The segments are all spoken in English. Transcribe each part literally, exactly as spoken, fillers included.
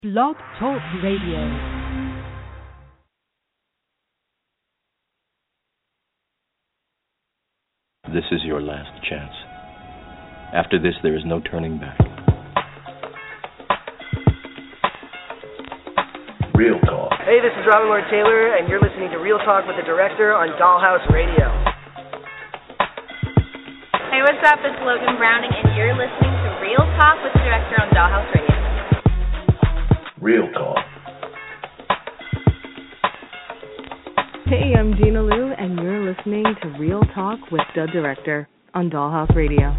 Blog Talk Radio. This is your last chance. After this, there is no turning back. Real Talk. Hey, this is Robin Lord Taylor, and you're listening to Real Talk with the Director on Dollhouse Radio. Hey, what's up? It's Logan Browning, and you're listening to Real Talk with the Director on Dollhouse Radio. Real Talk. Hey, I'm Gina Lou, and you're listening to Real Talk with the Director on Dollhouse Radio.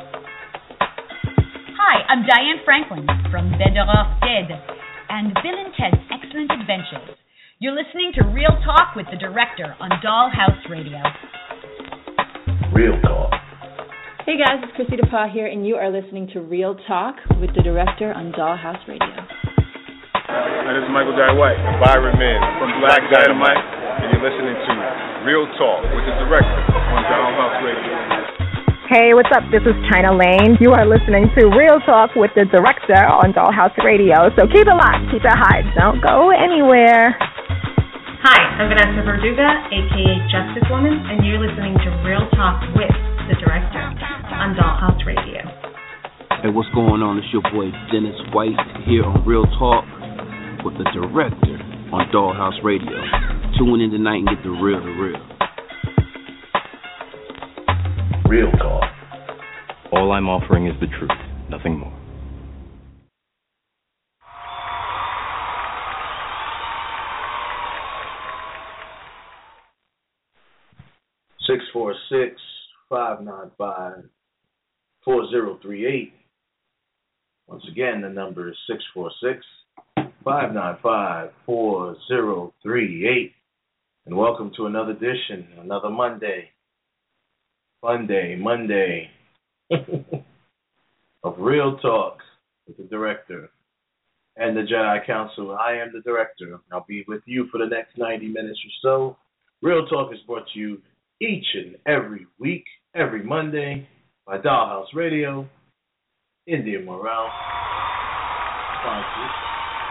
Hi, I'm Diane Franklin from Better Off Dead and Bill and Ted's Excellent Adventures. You're listening to Real Talk with the Director on Dollhouse Radio. Real Talk. Hey guys, it's Chrissy DePaw here, and you are listening to Real Talk with the Director on Dollhouse Radio. Hi, this is Michael Jai White and Byron Mann from Black Dynamite, and you're listening to Real Talk with the Director on Dollhouse Radio. Hey, what's up? This is China Lane. You are listening to Real Talk with the Director on Dollhouse Radio. So keep it locked, keep it high, don't go anywhere. Hi, I'm Vanessa Verduga, aka Justice Woman, and you're listening to Real Talk with the Director on Dollhouse Radio. Hey, what's going on? It's your boy Dennis White here on Real Talk with the Director on Dollhouse Radio. Tune in tonight and get the real, the real. Real Talk. All I'm offering is the truth, nothing more. six four six, five nine five, four zero three eight. Once again, the number is six four six, five nine five, four zero three eight. And welcome to another edition, another Monday. Monday, Monday of Real Talk with the Director and the Jedi Council. I am the Director. I'll be with you for the next ninety minutes or so. Real Talk is brought to you each and every week, every Monday, by Dollhouse Radio, Indian Morale, sponsors,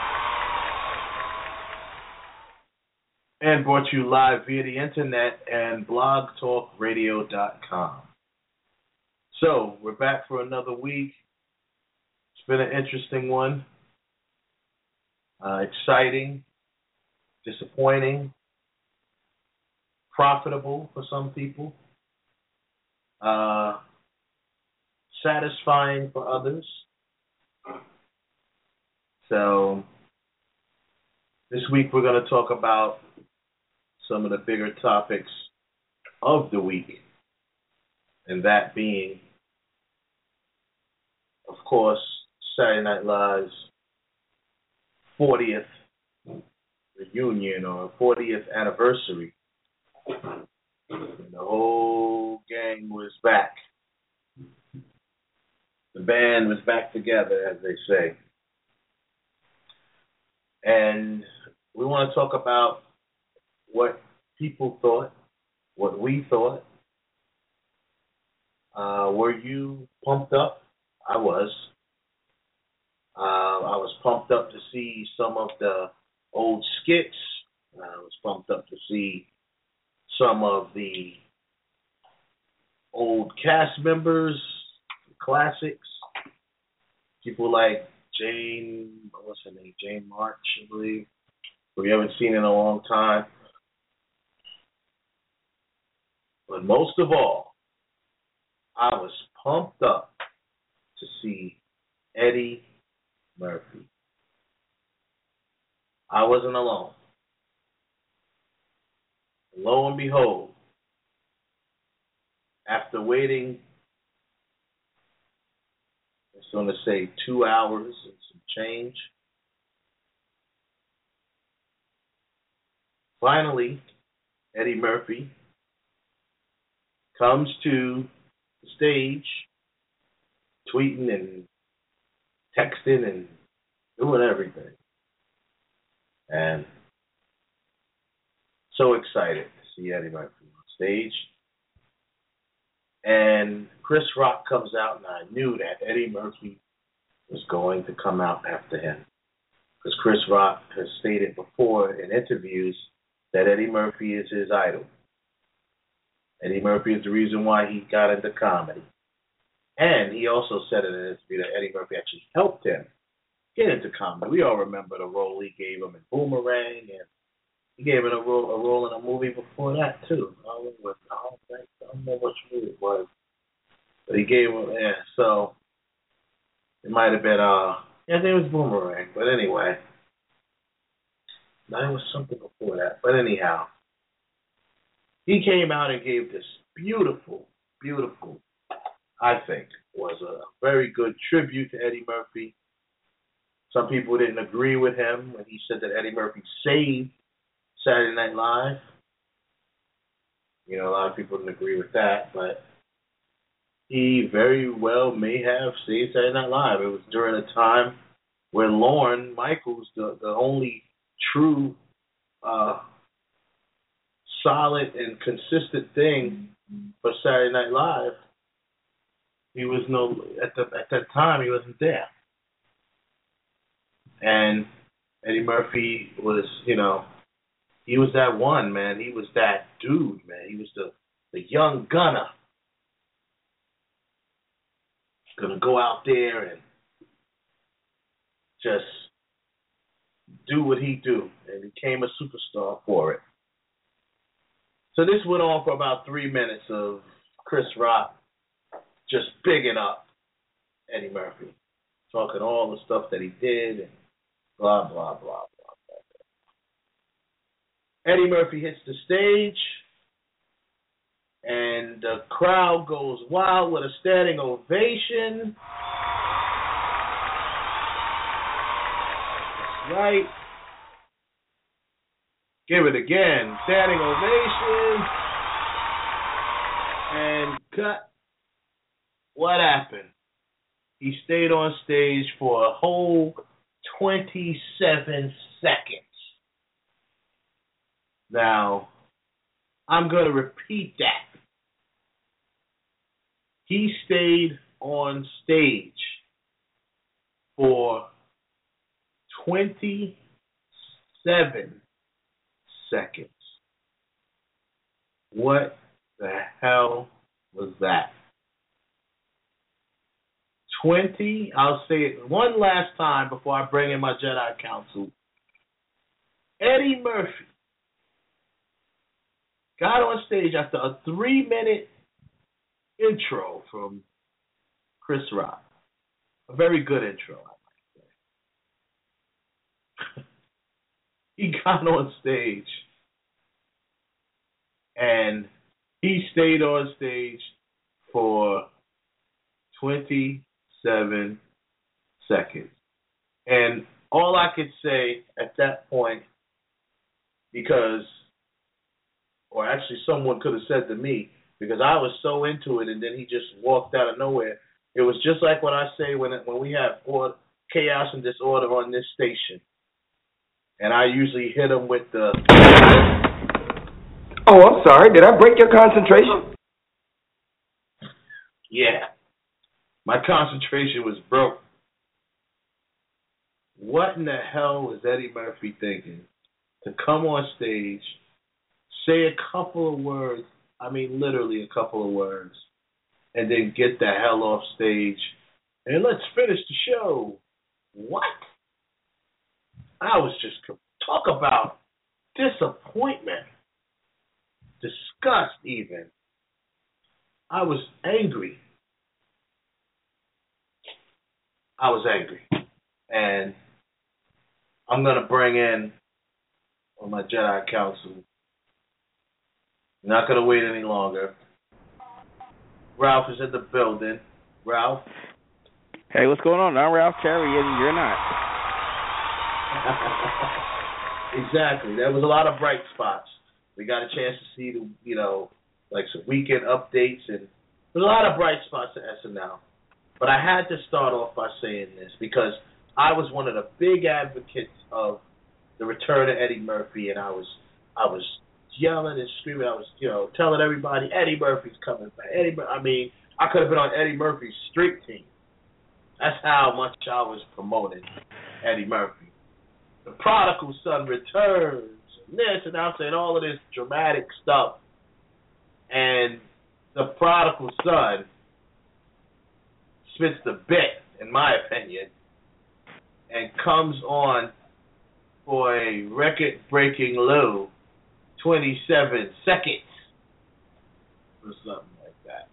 and brought to you live via the internet and blog talk radio dot com. So, we're back for another week. It's been an interesting one. Uh, exciting, disappointing, profitable for some people, uh, satisfying for others. So, this week we're going to talk about some of the bigger topics of the week, and that being, of course, Saturday Night Live's fortieth reunion or fortieth anniversary. And the whole gang was back. The band was back together, as they say. And we want to talk about what people thought, what we thought. Uh, were you pumped up? I was. Uh, I was pumped up to see some of the old skits. I was pumped up to see some of the old cast members, classics. People like Jane, what's her name? Jane March, I believe, who we haven't seen in a long time. But most of all, I was pumped up to see Eddie Murphy. I wasn't alone. Lo and behold, after waiting, it's going to say two hours and some change, finally, Eddie Murphy comes to the stage, tweeting and texting and doing everything. And so excited to see Eddie Murphy on stage. And Chris Rock comes out, and I knew that Eddie Murphy was going to come out after him. because Chris Rock has stated before in interviews that Eddie Murphy is his idol. Eddie Murphy is the reason why he got into comedy. And he also said in an interview that Eddie Murphy actually helped him get into comedy. We all remember the role he gave him in Boomerang, and he gave him a role, a role in a movie before that, too. I don't know, I don't think, I don't know which movie it was. But he gave him, yeah, so it might have been, uh, yeah, I think it was Boomerang. But anyway, no, it was something before that. But anyhow, he came out and gave this beautiful, beautiful, I think, was a very good tribute to Eddie Murphy. Some people didn't agree with him when he said that Eddie Murphy saved Saturday Night Live. You know, a lot of people didn't agree with that, but he very well may have saved Saturday Night Live. It was during a time where Lorne Michaels, the, the only true, uh, solid and consistent thing for Saturday Night Live, he was no at the at that time he wasn't there. And Eddie Murphy was, you know, he was that one, man. He was that dude, man. He was the, the young gunner. Gonna go out there and just do what he do, and became a superstar for it. So this went on for about three minutes of Chris Rock just bigging up Eddie Murphy, talking all the stuff that he did and blah, blah, blah, blah, blah. Eddie Murphy hits the stage, and the crowd goes wild with a standing ovation. That's right. Give it again. Standing ovation. And cut. What happened? He stayed on stage for a whole twenty-seven seconds. Now, I'm going to repeat that. He stayed on stage for twenty-seven seconds. What the hell was that? twenty, I'll say it one last time before I bring in my Jedi Council. Eddie Murphy got on stage after a three-minute intro from Chris Rock. A very good intro, I might say. He got on stage, and he stayed on stage for twenty-seven seconds. And all I could say at that point, because, or actually someone could have said to me, because I was so into it, and then he just walked out of nowhere. It was just like what I say when it, when we have order, chaos and disorder on this station. And I usually hit him with the... Oh, I'm sorry. Did I break your concentration? Yeah. My concentration was broke. What in the hell was Eddie Murphy thinking? To come on stage, say a couple of words, I mean literally a couple of words, and then get the hell off stage, and let's finish the show. What? I was just, talk about disappointment, disgust even. I was angry. I was angry. And I'm going to bring in on my Jedi Council. Not going to wait any longer. Ralph is in the building. Ralph? Hey, what's going on? I'm Ralph Cherry, and you're not. Exactly. There was a lot of bright spots. We got a chance to see, the, you know, like some weekend updates, and there's a lot of bright spots at S N L. But I had to start off by saying this because I was one of the big advocates of the return of Eddie Murphy, and I was I was yelling and screaming. I was, you know, telling everybody Eddie Murphy's coming back. Eddie, I mean, I could have been on Eddie Murphy's street team. That's how much I was promoting Eddie Murphy. the prodigal son returns, and this, and I'm saying all of this dramatic stuff. And the prodigal son spits the bit, in my opinion, and comes on for a record-breaking low twenty-seven seconds or something like that.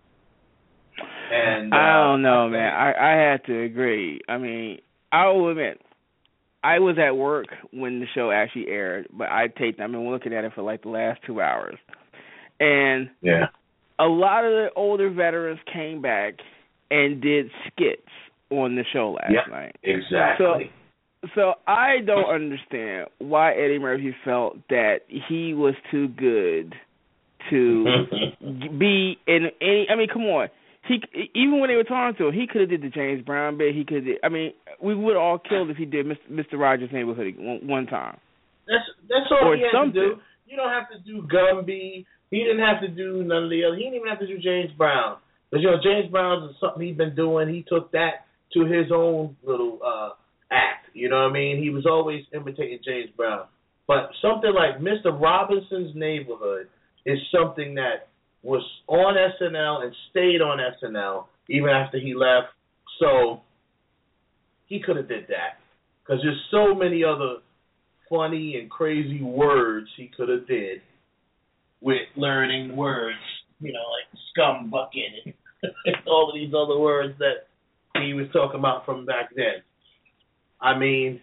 And uh, I don't know, man. I, I have to agree. I mean, I will admit, I was at work when the show actually aired, but I taped. I've been looking at it for like the last two hours, and yeah, a lot of the older veterans came back and did skits on the show last yeah, night. Exactly. So, so I don't understand why Eddie Murphy felt that he was too good to be in any. I mean, come on. He even when they were talking to him, he could have did the James Brown bit. He could. I mean, we would have all killed if he did Mister Rogers' Neighborhood one, one time. That's that's all or he had something. to do. You don't have to do Gumby. He didn't have to do none of the other. He didn't even have to do James Brown. Because, you know, James Brown's is something he'd been doing. He took that to his own little uh, act. You know what I mean? He was always imitating James Brown. But something like Mister Robinson's Neighborhood is something that was on S N L and stayed on S N L even after he left. So he could have did that. Because there's so many other funny and crazy words he could have did with learning words, you know, like scum bucket and all of these other words that he was talking about from back then. I mean,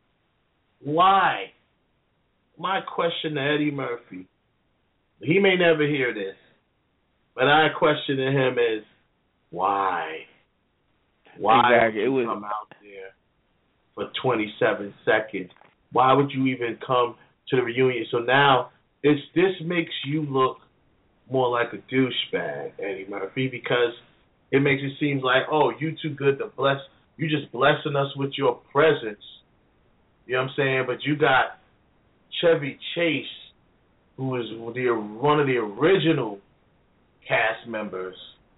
why? My question to Eddie Murphy, he may never hear this, but I question to him is, why? Why exactly. would you it was... come out there for twenty-seven seconds? Why would you even come to the reunion? So now, it's this makes you look more like a douchebag, Eddie Murphy, because it makes it seem like, oh, you too good to bless, you just blessing us with your presence. You know what I'm saying? But you got Chevy Chase, who is the one of the original cast members,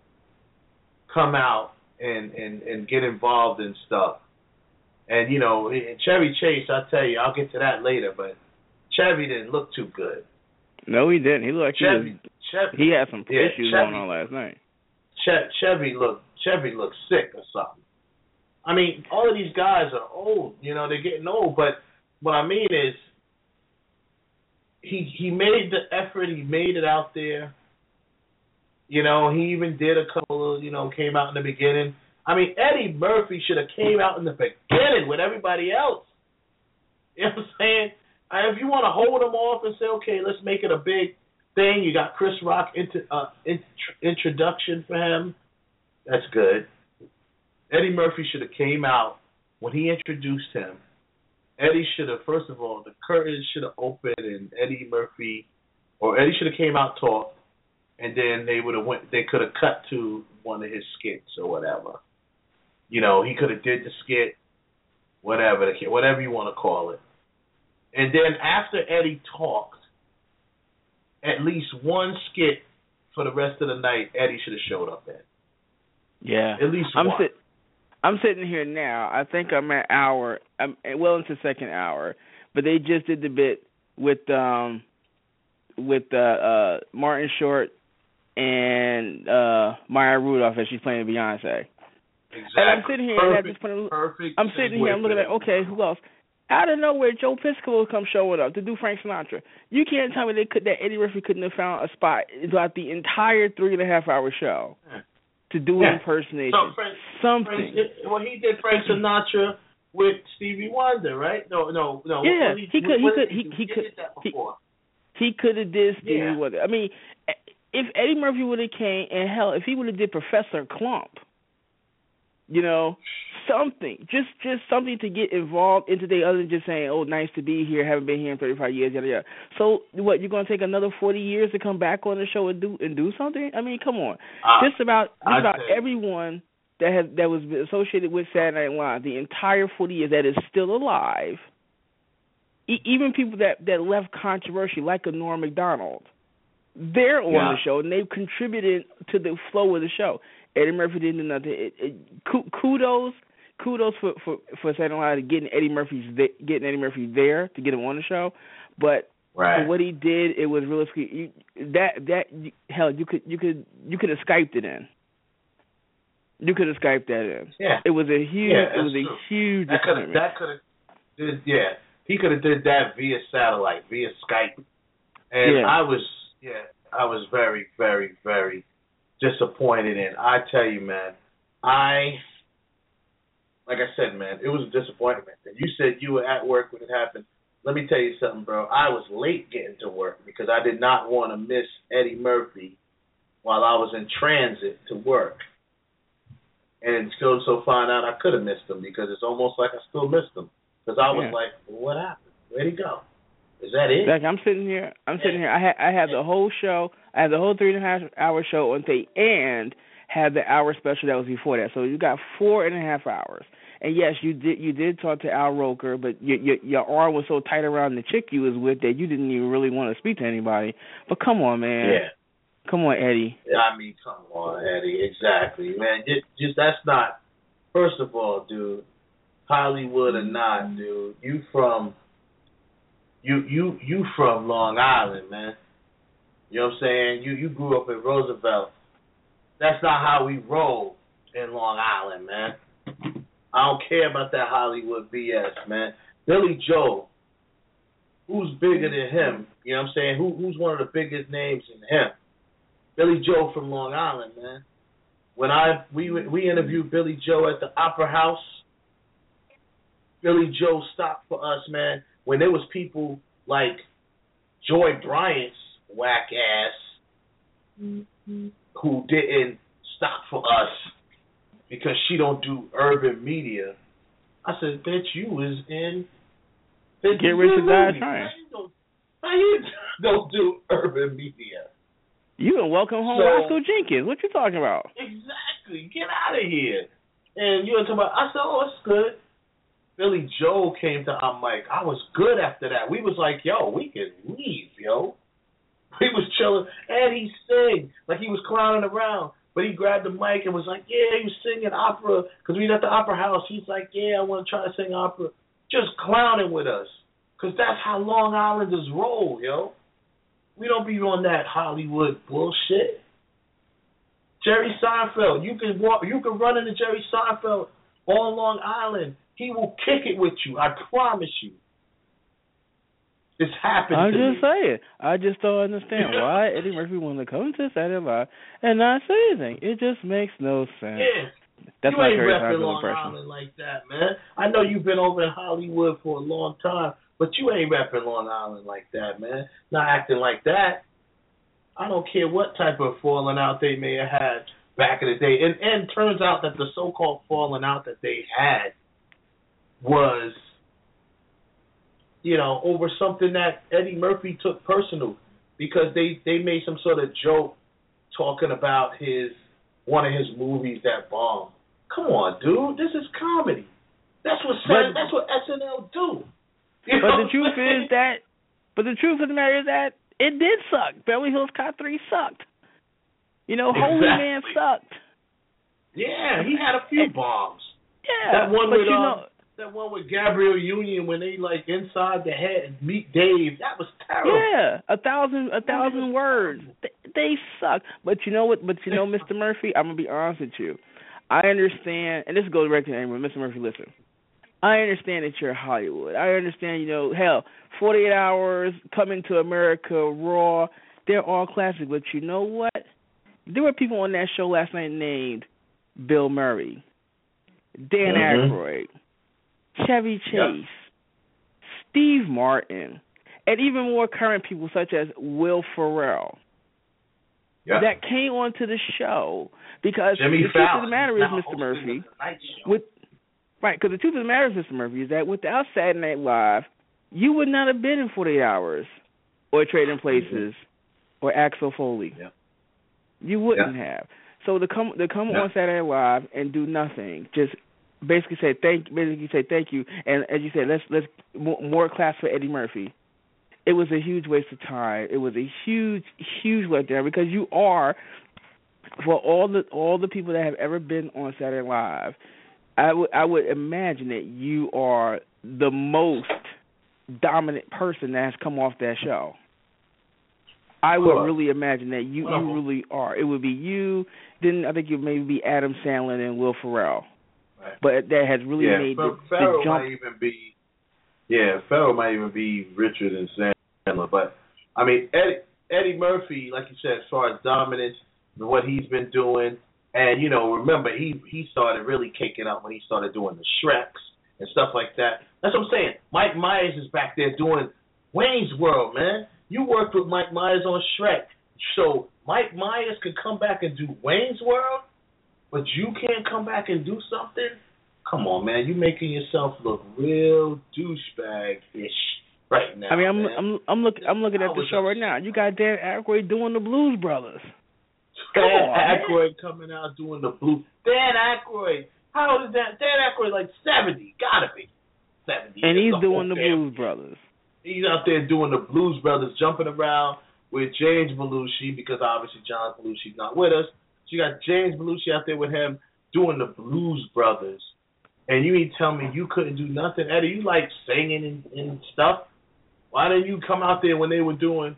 come out and, and, and get involved in stuff. And, you know, Chevy Chase, I'll tell you, I'll get to that later, but Chevy didn't look too good. No, he didn't. He looked like Chevy, he, was, Chevy, he had some yeah, issues Chevy, going on last night. Che- Chevy looked Chevy looked sick or something. I mean, all of these guys are old. You know, they're getting old. But what I mean is, he he made the effort. He made it out there. You know, he even did a couple of, you know, came out in the beginning. I mean, Eddie Murphy should have came out in the beginning with everybody else. You know what I'm saying? If you want to hold them off and say, okay, let's make it a big thing, you got Chris Rock into, uh, int- introduction for him. That's good. Eddie Murphy should have came out when he introduced him. Eddie should have, first of all, the curtain should have opened and Eddie Murphy, or Eddie should have came out, talked, and then they would have went. They could have cut to one of his skits or whatever. You know, he could have did the skit, whatever, whatever you want to call it. And then after Eddie talked, at least one skit for the rest of the night, Eddie should have showed up in. Yeah, at least I'm one. Sit- I'm sitting here now. I think I'm at hour. I'm well into second hour, but they just did the bit with um with uh, uh Martin Short and uh Maya Rudolph as she's playing Beyonce. Exactly. And I'm sitting here perfect, and at this point, perfect I'm sitting here. I'm looking at okay, who else? Out of nowhere, Joe Piscopo come showing up to do Frank Sinatra. You can't tell me they could that Eddie Murphy couldn't have found a spot throughout the entire three and a half hour show yeah. to do yeah. an impersonation. So Frank, something. Frank did, well, he did Frank Sinatra with Stevie Wonder, right? No, no, no. Yeah, he, he, could. He could. He, He, he could. Did that he, before. he could have did Stevie yeah. Wonder. I mean, if Eddie Murphy would have came, and hell, if he would have did Professor Klump, you know, something, just just something to get involved in today, other than just saying, "Oh, nice to be here. Haven't been here in thirty-five years." Yada yada. So, what? You're going to take another forty years to come back on the show and do and do something? I mean, come on. Uh, just about just I'd about say. everyone that has that was associated with Saturday Night Live, the entire forty years that is still alive. E- even people that that left controversy, like a Norm Macdonald, they're on yeah. the show and they've contributed to the flow of the show. Eddie Murphy didn't do nothing. It, it, kudos kudos for for for Saturday Night Live getting Eddie Murphy's getting Eddie Murphy there to get him on the show, but right. for what he did, it was really you, that that hell you could you could you could have Skyped it in. You could have Skyped that in. Yeah, it was a huge yeah, it was true. a huge that could have that could have did yeah he could have did that via satellite via Skype, and yeah. I was yeah I was very very very disappointed in. I tell you, man, I. Like I said, man, it was a disappointment. And you said you were at work when it happened. Let me tell you something, bro. I was late getting to work because I did not want to miss Eddie Murphy while I was in transit to work. And still so find out I could have missed him because it's almost like I still missed him. Because I was yeah. like, well, what happened? Where'd he go? Is that it? Like I'm sitting here. I'm sitting here. I had I had the whole show. I had the whole three and a half hour show on tape and had the hour special that was before that. So you got four and a half hours. And yes, you did. You did talk to Al Roker, but your, your your arm was so tight around the chick you was with that you didn't even really want to speak to anybody. But come on, man. Yeah. Come on, Eddie. I mean, come on, Eddie. Exactly, man. Just, just that's not. First of all, dude, Hollywood or not, dude, you from. You you you from Long Island, man. You know what I'm saying? You you grew up in Roosevelt. That's not how we roll in Long Island, man. I don't care about that Hollywood B S, man. Billy Joe, who's bigger than him? You know what I'm saying? Who who's one of the biggest names in him? Billy Joe from Long Island, man. When I we we interviewed Billy Joe at the Opera House, Billy Joe stopped for us, man. When there was people like Joy Bryant's whack ass mm-hmm. who didn't stop for us because she don't do urban media. I said, bitch, you was in Get Rich or Die Trying. How you don't do urban media? You in Welcome Home, so, Roscoe Jenkins. What you talking about? Exactly. Get out of here. And you were talking about, I said, oh, it's good. Billy Joe came to our mic. I was good after that. We was like, yo, we can leave, yo. We was chilling. And he sang like he was clowning around. But he grabbed the mic and was like, yeah, he was singing opera. Because we was at the Opera House. He's like, yeah, I want to try to sing opera. Just clowning with us. Because that's how Long Islanders roll, yo. We don't be on that Hollywood bullshit. Jerry Seinfeld, you can walk, you can run into Jerry Seinfeld on Long Island. He will kick it with you. I promise you. It's happened I'm to just me. saying. I just don't understand why Eddie Murphy wanted to come to Saturday Night Live and not say anything. It just makes no sense. Yeah. That's you my ain't Jerry repping Seinfeld Long impression. Island like that, man. I know you've been over in Hollywood for a long time, but you ain't repping Long Island like that, man. Not acting like that. I don't care what type of falling out they may have had back in the day. And and turns out that the so-called falling out that they had was, you know, over something that Eddie Murphy took personal because they, they made some sort of joke talking about his one of his movies that bombed. Come on, dude. This is comedy. That's what But- that's what S N L do. But You know the what truth I'm saying? is that, but the truth of the matter is that it did suck. Beverly Hills Cop three sucked. You know, Holy Exactly. Man sucked. Yeah, he had a few bombs. Yeah, That one but with you um, know, that one with Gabrielle Union when they like inside the head and meet Dave. That was terrible. yeah, a thousand, a thousand words. They, they suck. But you know what? But you know, Mister Murphy, I'm gonna be honest with you. I understand, and this goes directly to anyone. Mister Murphy, listen. I understand that you're Hollywood. I understand, you know, hell, forty-eight hours, Coming to America, Raw, they're all classic. But you know what? There were people on that show last night named Bill Murray, Dan Mhm. Aykroyd, Chevy Chase, Yep. Steve Martin, and even more current people such as Will Ferrell Yep. that came onto the show because Jimmy the truth of Fallon. the matter is, Now Mister hosting Murphy, the Tonight Show. with right, because the truth of the matter is, Mister Murphy, is that without Saturday Night Live, you would not have been in forty-eight hours or Trading Places or Axel Foley. Yep. You wouldn't Yep. have. So to come to come Yep. on Saturday Night Live and do nothing, just basically say thank, basically say thank you, and as you said, let's let's more, more class for Eddie Murphy. It was a huge waste of time. It was a huge, huge letdown because you are, for all the all the people that have ever been on Saturday Night Live, I would I would imagine that you are the most dominant person that has come off that show. I would Sure. really imagine that you, you really are. It would be you. Then I think it would maybe be Adam Sandler and Will Ferrell. Right. But that has really yeah, made the, Ferrell the jump. might even be. Yeah, Ferrell might even be richer than Sandler. But I mean, Eddie, Eddie Murphy, like you said, as far as dominance and what he's been doing, and you know, remember he he started really kicking up when he started doing the Shreks and stuff like that. That's what I'm saying. Mike Myers is back there doing Wayne's World, man. You worked with Mike Myers on Shrek. So Mike Myers could come back and do Wayne's World, but you can't come back and do something? Come on, man. You're making yourself look real douchebag-ish right now. I mean, I'm man. I'm I'm looking I'm looking at the show right now. You got Dan Aykroyd doing the Blues Brothers. Come Dan on, Aykroyd man. coming out doing the Blues. Dan Aykroyd. How old is that? Dan Aykroyd like seventy. Gotta be seventy. And he's the doing the family. Blues Brothers. He's out there doing the Blues Brothers, jumping around with James Belushi, because obviously John Belushi's not with us. So you got James Belushi out there with him doing the Blues Brothers. And you ain't tell me you couldn't do nothing. Eddie, you like singing and, and stuff. Why didn't you come out there when they were doing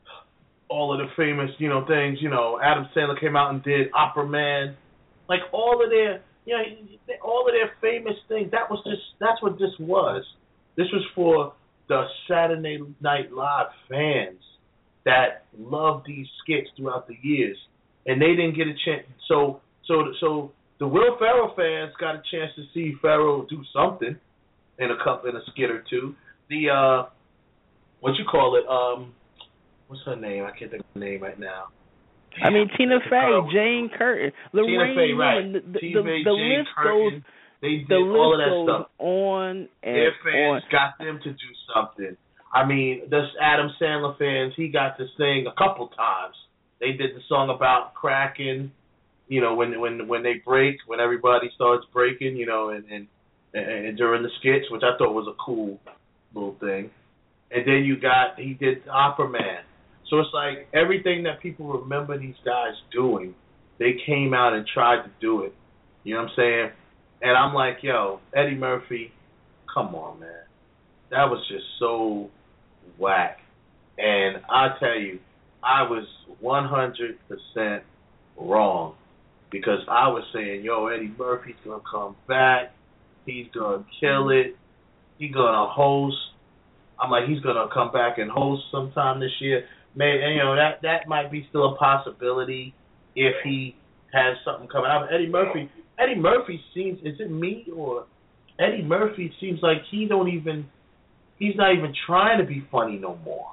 all of the famous, you know, things? You know, Adam Sandler came out and did Opera Man. Like all of their, you know, all of their famous things. That was just, that's what this was. This was for the Saturday Night Live fans that loved these skits throughout the years, and they didn't get a chance. So, so, so the Will Ferrell fans got a chance to see Ferrell do something in a couple, in a skit or two. The uh, what you call it? Um, what's her name? I can't think of her name right now. I mean, Tina Fey, Jane Curtin, Lorraine Tina Fey, right? Newman, the, the, Tina the, Fey, the Jane list Curtin. goes. They did the list all of that goes stuff. on and Their fans on. got them to do something. I mean, this Adam Sandler fans, he got to sing a couple times. They did the song about cracking, you know, when when when they break, when everybody starts breaking, you know, and and, and, and during the skits, which I thought was a cool little thing. And then you got, he did Opera Man. So it's like everything that people remember these guys doing, they came out and tried to do it. You know what I'm saying? And I'm like, yo, Eddie Murphy, come on, man. That was just so whack. And I tell you, I was one hundred percent wrong, because I was saying, yo, Eddie Murphy's going to come back. He's going to kill it. He's going to host. I'm like, he's going to come back and host sometime this year. Man, and, you know, that, that might be still a possibility if he has something coming out. But Eddie Murphy, Eddie Murphy seems, is it me or Eddie Murphy seems like he don't even, he's not even trying to be funny no more.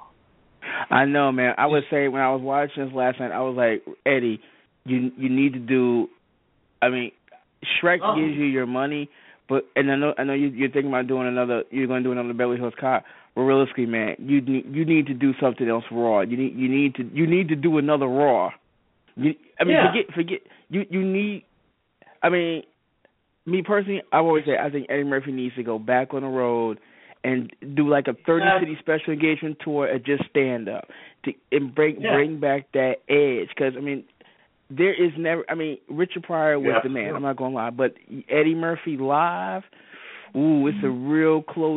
I know, man. I would say when I was watching this last night, I was like, Eddie, you you need to do. I mean, Shrek oh. gives you your money, but and I know I know you, you're thinking about doing another. You're going to do another Beverly Hills Cop. But realistically, man, you need you need to do something else raw. You need you need to you need to do another Raw. You, I mean, yeah. forget forget you you need. I mean, me personally, I always say I think Eddie Murphy needs to go back on the road and do like a thirty city special engagement tour and just stand up to and bring yeah. bring back that edge. Because I mean, there is never. I mean, Richard Pryor was yeah, the man. Sure. I'm not gonna lie, but Eddie Murphy live, ooh, it's a real close,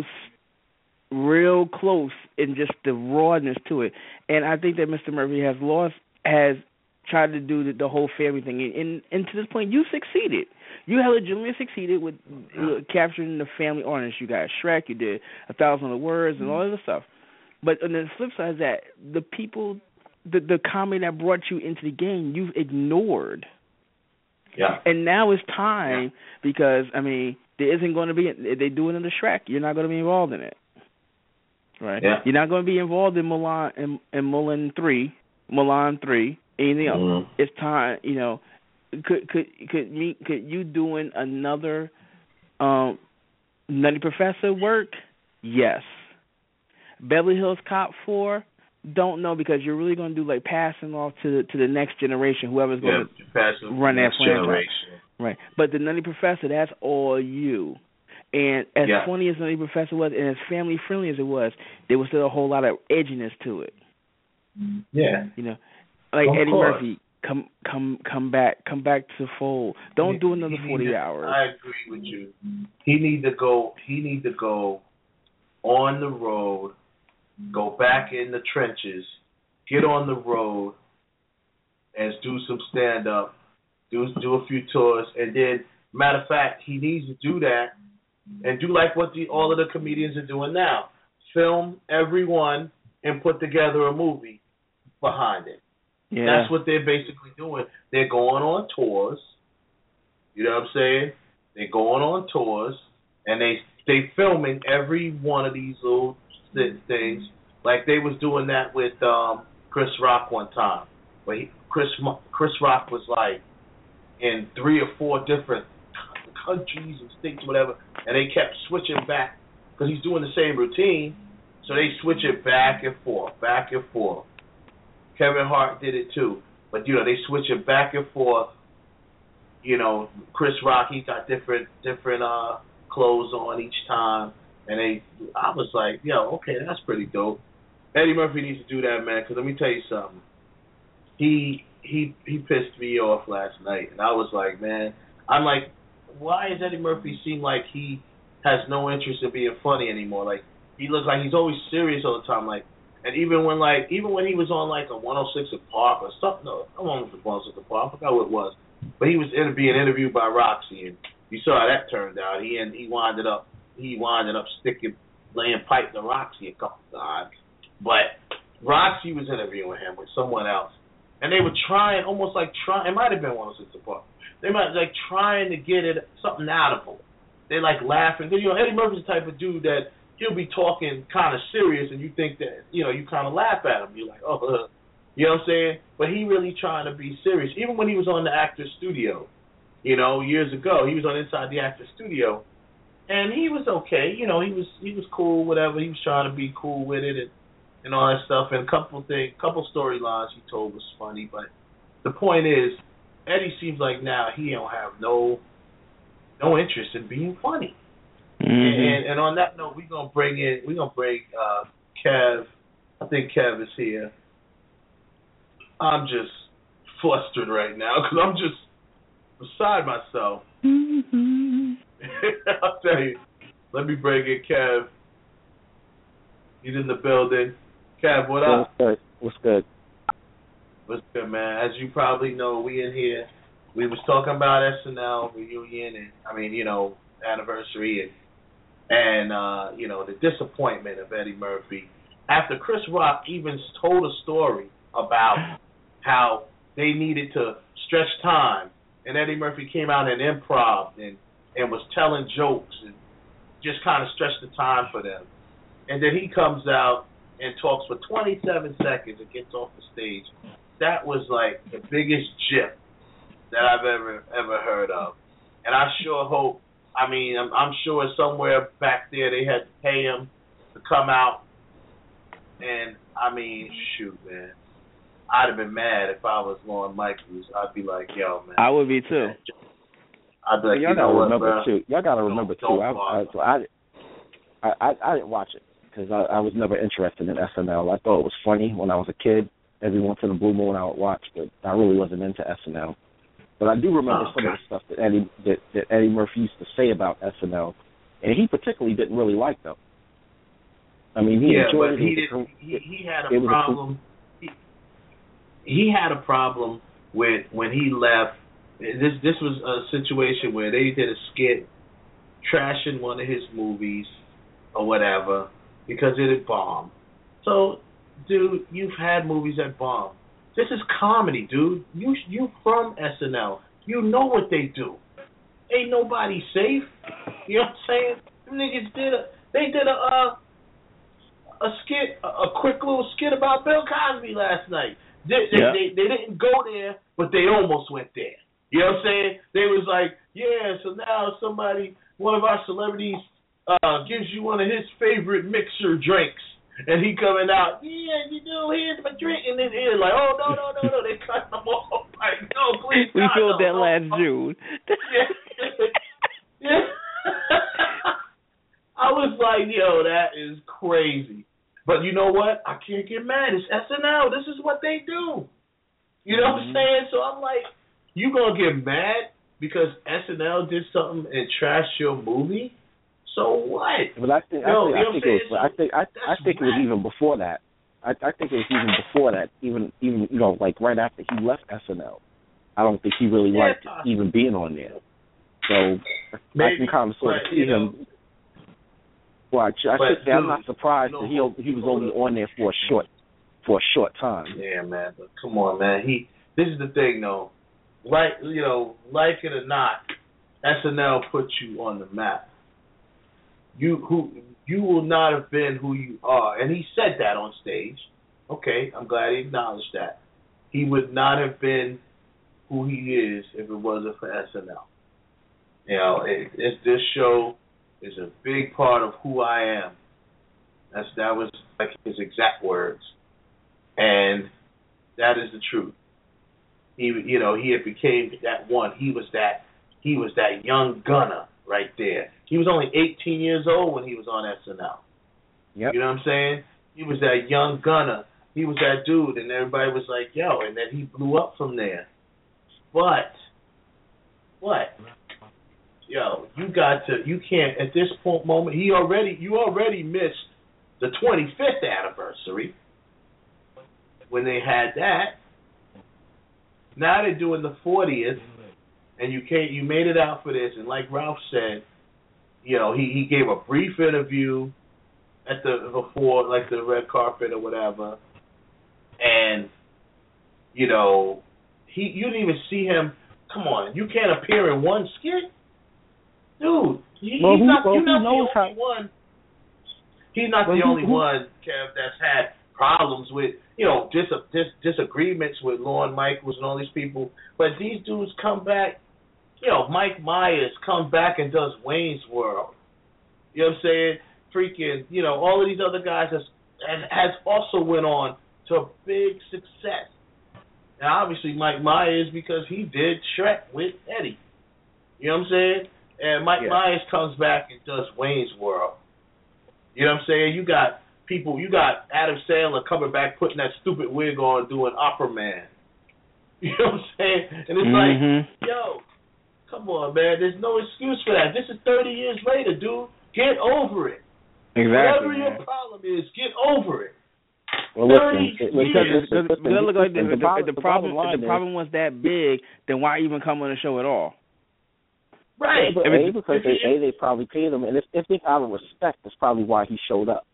real close in just the rawness to it. And I think that Mister Murphy has lost has tried to do the, the whole family thing, and, and and to this point, you succeeded. You have legitimately succeeded with uh, capturing the family audience. You got Shrek, you did A Thousand Other Words, and all of this stuff. But on the flip side is that the people, the the comedy that brought you into the game, you've ignored. Yeah. And now it's time yeah. because I mean there isn't going to be they do another Shrek. You're not going to be involved in it, right? Yeah. You're not going to be involved in Mulan in, in Mulan three, Mulan three, anything else. Mm-hmm. It's time, you know. Could could could me could you doing another um, Nutty Professor work? Yes. Beverly Hills Cop four? Don't know, because you're really going to do like passing off to the to the next generation, whoever's going yeah, to run that franchise. Right. But the Nutty Professor, that's all you. And as yeah. funny as Nutty Professor was, and as family friendly as it was, there was still a whole lot of edginess to it. Yeah. You know, like of Eddie course. Murphy. come come come back come back to the fold. Don't he, do another forty to, hours. I agree with you. He need to go. He need to go on the road. Go back in the trenches. Get on the road and do some stand up. Do do a few tours, and then matter of fact, he needs to do that and do like what the all of the comedians are doing now. Film everyone and put together a movie behind it. Yeah. That's what they're basically doing. They're going on tours. You know what I'm saying? They're going on tours, and they they filming every one of these little things. Like they was doing that with um, Chris Rock one time. But he, Chris Chris Rock was like in three or four different countries and states, whatever, and they kept switching back because he's doing the same routine. So they switch it back and forth, back and forth. Kevin Hart did it too. But, you know, they switch it back and forth. You know, Chris Rock, he got different different uh, clothes on each time. And they, I was like, yo, okay, that's pretty dope. Eddie Murphy needs to do that, man, because let me tell you something. He, he, he pissed me off last night. And I was like, man, I'm like, why does Eddie Murphy seem like he has no interest in being funny anymore? Like, he looks like he's always serious all the time. Like, and even when like even when he was on like a one oh six at Park or something, no, I don't know if it was one oh six at Park, I forgot what it was. But he was in, being interviewed by Roxy, and you saw how that turned out. He and he winded up he winded up sticking laying pipe to Roxy a couple times. But Roxy was interviewing him with someone else, and they were trying almost like trying. It might have been one oh six at Park. They might like trying to get it something out of him. They like laughing. You know, Eddie Murphy's the type of dude that he'll be talking kind of serious, and you think that, you know, you kind of laugh at him. You're like, oh, uh, you know what I'm saying? But he really trying to be serious. Even when he was on the Actors Studio, you know, years ago, he was on Inside the Actors Studio, and he was okay. You know, he was he was cool, whatever. He was trying to be cool with it and, and all that stuff. And a couple things, couple storylines he told was funny. But the point is, Eddie seems like now he don't have no no interest in being funny. Mm-hmm. And, and on that note, we're gonna bring in we're gonna bring uh, Kev. I think Kev is here. I'm just flustered right now because I'm just beside myself. Mm-hmm. I'll tell you. Let me bring in Kev. He's in the building. Kev, what up? What's good? What's good? What's good, man? As you probably know, we in here. We was talking about S N L reunion and I mean, you know, anniversary and. And, uh, you know, the disappointment of Eddie Murphy. After Chris Rock even told a story about how they needed to stretch time, and Eddie Murphy came out and improv and, and was telling jokes and just kind of stretched the time for them. And then he comes out and talks for twenty-seven seconds and gets off the stage. That was like the biggest jip that I've ever, ever heard of. And I sure hope I mean, I'm, I'm sure somewhere back there they had to pay him to come out. And, I mean, shoot, man. I'd have been mad if I was Lorne Michaels. I'd be like, yo, man. I would be, too. I'd be like, y'all you know gotta what, remember, bro? too. Y'all got to remember, don't, too. don't I, I, so I, I, I didn't watch it because I, I was never interested in S N L. I thought it was funny when I was a kid. Every once in a blue moon I would watch, but I really wasn't into S N L. But I do remember oh, some God. of the stuff that Eddie that, that Eddie Murphy used to say about S N L, and he particularly didn't really like them. I mean, he yeah, enjoyed but he, it. did, he, he had a problem. A, he, he had a problem with when he left. This this was a situation where they did a skit trashing one of his movies or whatever because it had bombed. So, dude, you've had movies that bomb. This is comedy, dude. You you from S N L. You know what they do. Ain't nobody safe. You know what I'm saying? Them niggas did a they did a uh, a skit, a, a quick little skit about Bill Cosby last night. They they, yeah. they they didn't go there, but they almost went there. You know what I'm saying? They was like, yeah. So now somebody, one of our celebrities, uh, gives you one of his favorite mixer drinks. And he coming out, yeah, you know, here's my drink. And then they're like, oh, no, no, no, no. They cut him off. Like, no, please, we God, filled no, that no, last no. June. Yeah. yeah. I was like, yo, that is crazy. But you know what? I can't get mad. It's S N L. This is what they do. You know mm-hmm. what I'm saying? So I'm like, you gonna get mad because S N L did something and trashed your movie? So what? But I think Yo, I think, I think it was I think I, I think it was even before that. I, I think it was even before that. Even even you know like right after he left S N L, I don't think he really yeah, liked possibly. even being on there. So Maybe, I can kind of sort of see him. Well, I, I should say I'm not surprised you know, that he he was only on there for a short for a short time. Yeah, man. But come on, man. He. This is the thing, though. Like you know, like it or not, S N L put you on the map. You who you will not have been who you are, and he said that on stage. Okay, I'm glad he acknowledged that. He would not have been who he is if it wasn't for S N L. You know, it, it's this show is a big part of who I am. That's that was like his exact words, and that is the truth. He, you know, he had became that one. He was that. He was that young gunner right there. He was only eighteen years old when he was on S N L. Yep. You know what I'm saying? He was that young gunner. He was that dude, and everybody was like, "Yo," and then he blew up from there. But what? Yo, you got to. You can't at this point moment. He already. You already missed the twenty-fifth anniversary when they had that. Now they're doing the fortieth, and you can't. You made it out for this, and like Ralph said, you know, he, he gave a brief interview at the before, like the red carpet or whatever, and you know, he you didn't even see him. Come on, you can't appear in one skit, dude. He, well, he's who, not. well, You're not the only how... one. He's not well, the who, only who... one, Kev, that's had problems with, you know, dis, dis, disagreements with Lorne Michaels and all these people. But these dudes come back, you know, Mike Myers comes back and does Wayne's World. You know what I'm saying? Freaking, you know, all of these other guys has, has also went on to a big success. Now, obviously, Mike Myers, because he did Shrek with Eddie. You know what I'm saying? And Mike yeah. Myers comes back and does Wayne's World. You know what I'm saying? You got people, you got Adam Sandler coming back, putting that stupid wig on, doing Opera Man. You know what I'm saying? And it's mm-hmm. like, yo, come on, man. There's no excuse for that. This is thirty years later, dude. Get over it. Exactly. Whatever man. your problem is, get over it. Well, listen, because listen, it look like the, the, the, the problem, the the problem was that big. Then why even come on the show at all? Right. But A, because they, A, they probably paid him, and if, if they out of respect, that's probably why he showed up.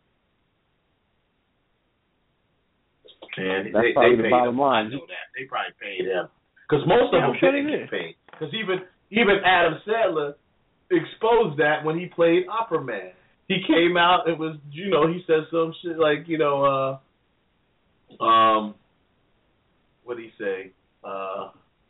Man, that's they, probably they the bottom him. line. I know that. They probably paid him. Because most of yeah, them sure didn't get paid. Because even, even Adam Sandler exposed that when he played Opera Man. He came out, it was, you know, he said some shit like, you know, uh, um, what did he say? Uh,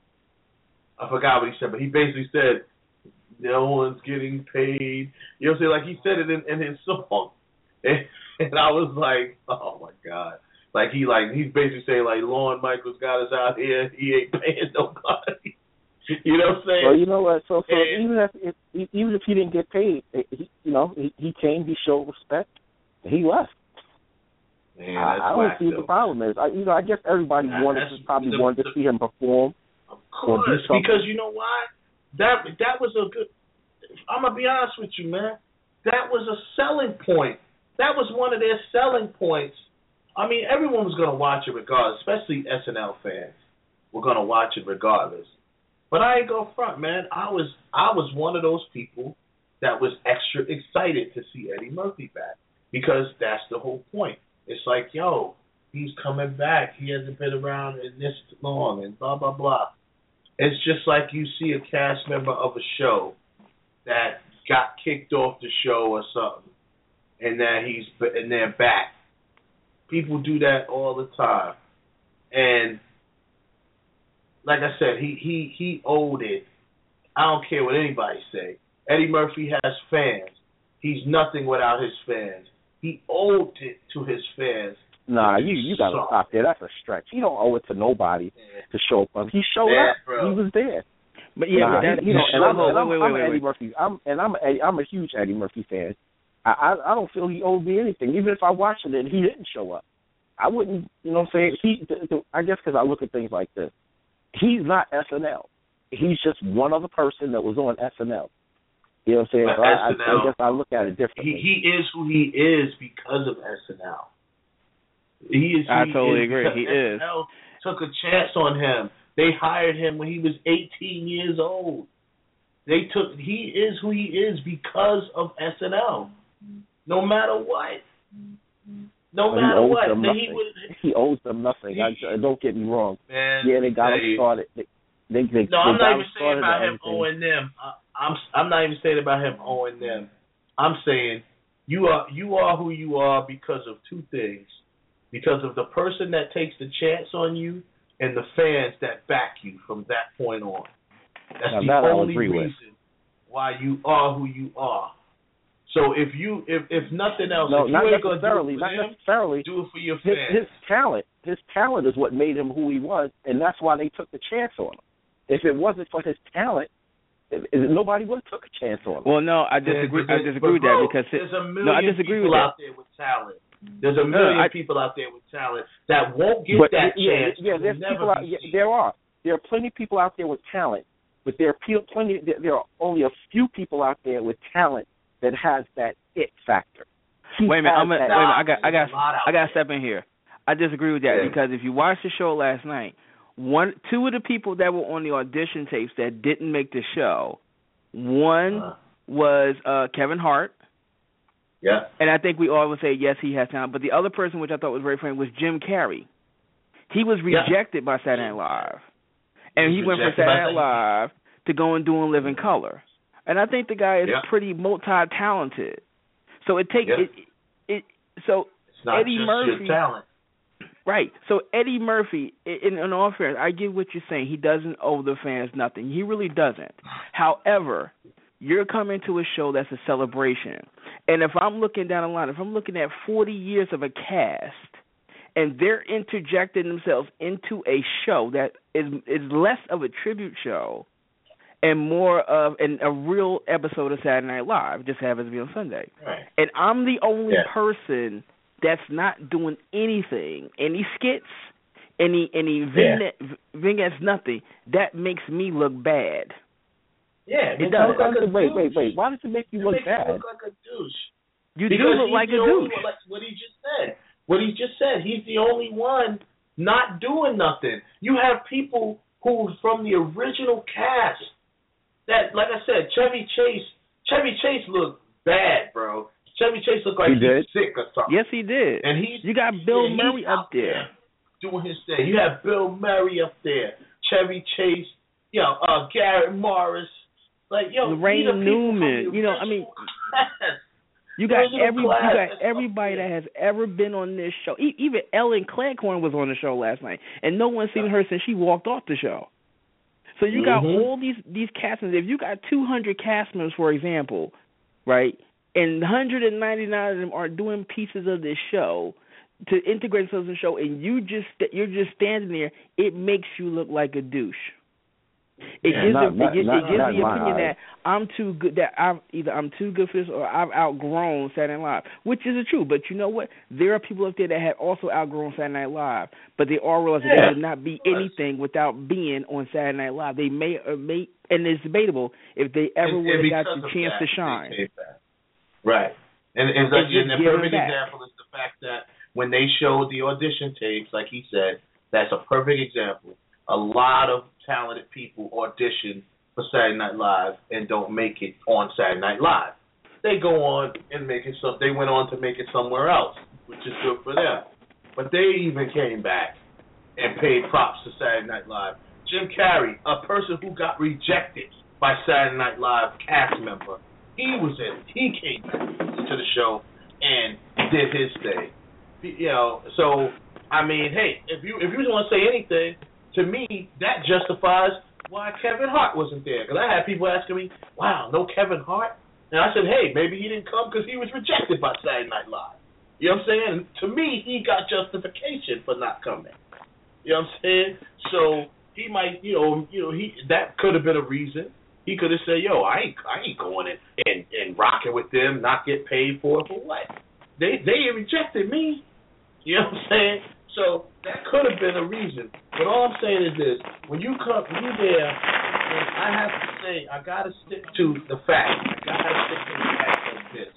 I forgot what he said, but he basically said, no one's getting paid. You know what I'm saying? Like, he said it in, in his song. And, and I was like, oh, my God. Like, he, like, he's basically saying, like, Lorne Michaels got us out here. He ain't paying nobody. You know what I'm saying? Well, you know what? So, so and, even if, if even if he didn't get paid, he, you know, he, he came, he showed respect, he left. Man, I, I don't see what the problem is. I, you know, I guess everybody That, wanted to probably the, wanted to the, see him perform. Of course, or do something. Because you know why? That that was a good. I'm gonna be honest with you, man. That was a selling point. That was one of their selling points. I mean, everyone was gonna watch it regardless, especially S N L fans. Were gonna watch it regardless. But I ain't go front, man. I was I was one of those people that was extra excited to see Eddie Murphy back because that's the whole point. It's like, yo, he's coming back. He hasn't been around in this long and blah, blah, blah. It's just like you see a cast member of a show that got kicked off the show or something, and that he's and they're back. People do that all the time, and like I said, he he he owed it. I don't care what anybody say. Eddie Murphy has fans. He's nothing without his fans. He owed it to his fans. Nah, you you gotta so, stop there. That's a stretch. He don't owe it to nobody yeah. to show up. He showed yeah, up. Bro. He was there. But yeah, nah, but that, you know, and I'm, and I'm, wait, wait, I'm wait, an Eddie wait. Murphy. I'm and I'm a, I'm a huge Eddie Murphy fan. I, I I don't feel he owed me anything. Even if I watched it and he didn't show up, I wouldn't, you know what I'm saying? He, the, the, I guess because I look at things like this. He's not S N L. He's just one other person that was on S N L. You know what I'm saying? So I, I, I guess I look at it differently. He, he is who he is because of S N L. He is. Who I he totally is agree. He S N L is. Took a chance on him. They hired him when he was eighteen years old. They took. He is who he is because of S N L. No matter what. No well, matter he what. Them He, would, he owes them nothing. I, don't get me wrong. Man, yeah, they got him they, started. They, they, they, no, I'm they not even saying about him owing them. I, I'm I'm not even saying about him owing them. I'm saying you are you are who you are because of two things. Because of the person that takes the chance on you and the fans that back you from that point on. That's now, the that only reason with. why you are who you are. So if you if if nothing else, no, if not you ain't necessarily, gonna do it for not them, necessarily. do it for your his, fans. his talent, his talent is what made him who he was, and that's why they took the chance on him. If it wasn't for his talent, if, if nobody would have took a chance on him. Well, no, I disagree. I disagree with that because it, there's a million no, I disagree people with out that. there with talent. There's a million no, I, people out there with talent that won't get but, that yeah, chance. Yeah, there's people out, yeah, there are. There are plenty of people out there with talent, but there are plenty. There are only a few people out there with talent that has that it factor. He wait a minute, I'm a, wait a minute. I got, I got, I got to step in here. I disagree with that yeah. because if you watched the show last night, one, two of the people that were on the audition tapes that didn't make the show, one uh, was uh, Kevin Hart. Yeah. And I think we all would say yes, he has talent. But the other person, which I thought was very funny, was Jim Carrey. He was rejected yeah. by Saturday Night Live, and he, he went from Saturday Night Live to go and do In Living Color. And I think the guy is yeah. pretty multi-talented. So it takes yeah. it, it. So it's not Eddie just Murphy, your talent. Right. So Eddie Murphy, in, in all fairness, I get what you're saying. He doesn't owe the fans nothing. He really doesn't. However, you're coming to a show that's a celebration. And if I'm looking down the line, if I'm looking at forty years of a cast, and they're interjecting themselves into a show that is is less of a tribute show and more of an, a real episode of Saturday Night Live, just happens to be on Sunday. Right. And I'm the only yeah. person that's not doing anything, any skits, any any vignette, yeah. vignettes, nothing. That makes me look bad. Yeah, it does. Like wait, wait, wait. Why does it make you it look makes bad? You look like a douche. You because do look like a douche. One, like what he just said. What he just said. He's the only one not doing nothing. You have people who from the original cast that, like I said, Chevy Chase. Chevy Chase looked bad, bro. Chevy Chase looked like he, he did. was sick or something. Yes, he did. And he's you got Bill yeah, Murray up there. there doing his thing. You have Bill Murray up there, Chevy Chase, you know, uh, Garrett Morris, like yo, Lorraine Newman. You know, I mean, you got every you got everybody that has ever been on this show. E- even Ellen Cleghorn was on the show last night, and no one's seen her since she walked off the show. So you got mm-hmm. all these these cast members. If you got two hundred cast members, for example, right, and one hundred ninety-nine of them are doing pieces of this show to integrate themselves in the show, and you just you're just standing there, it makes you look like a douche. It yeah, gives, not, a, not, it gives, not, it gives not the opinion eyes. that I'm too good, that I've either I'm too good for this or I've outgrown Saturday Night Live, which is the truth. But you know what? There are people up there that have also outgrown Saturday Night Live, but they all realize yeah. that they could not be anything without being on Saturday Night Live. They may or may, and it's debatable if they ever would have got the chance that, to shine. Right. And, and, like, and the perfect back. example is the fact that when they showed the audition tapes, like he said, that's a perfect example. A lot of talented people audition for Saturday Night Live and don't make it on Saturday Night Live. They go on and make it some. They went on to make it somewhere else, which is good for them. But they even came back and paid props to Saturday Night Live. Jim Carrey, a person who got rejected by Saturday Night Live cast member, he was in. He came back to the show and did his thing. You know, so I mean, hey, if you if you want to say anything. To me, that justifies why Kevin Hart wasn't there. Because I had people asking me, wow, no Kevin Hart? And I said, hey, maybe he didn't come because he was rejected by Saturday Night Live. You know what I'm saying? To me, he got justification for not coming. You know what I'm saying? So he might, you know, you know, he that could have been a reason. He could have said, yo, I ain't, I ain't going in and, and rocking with them, not get paid for it for what? They they rejected me. You know what I'm saying? So that could have been a reason. But all I'm saying is this: when you come, when you there, and I have to say, I gotta stick to the fact. I gotta stick to the fact of this.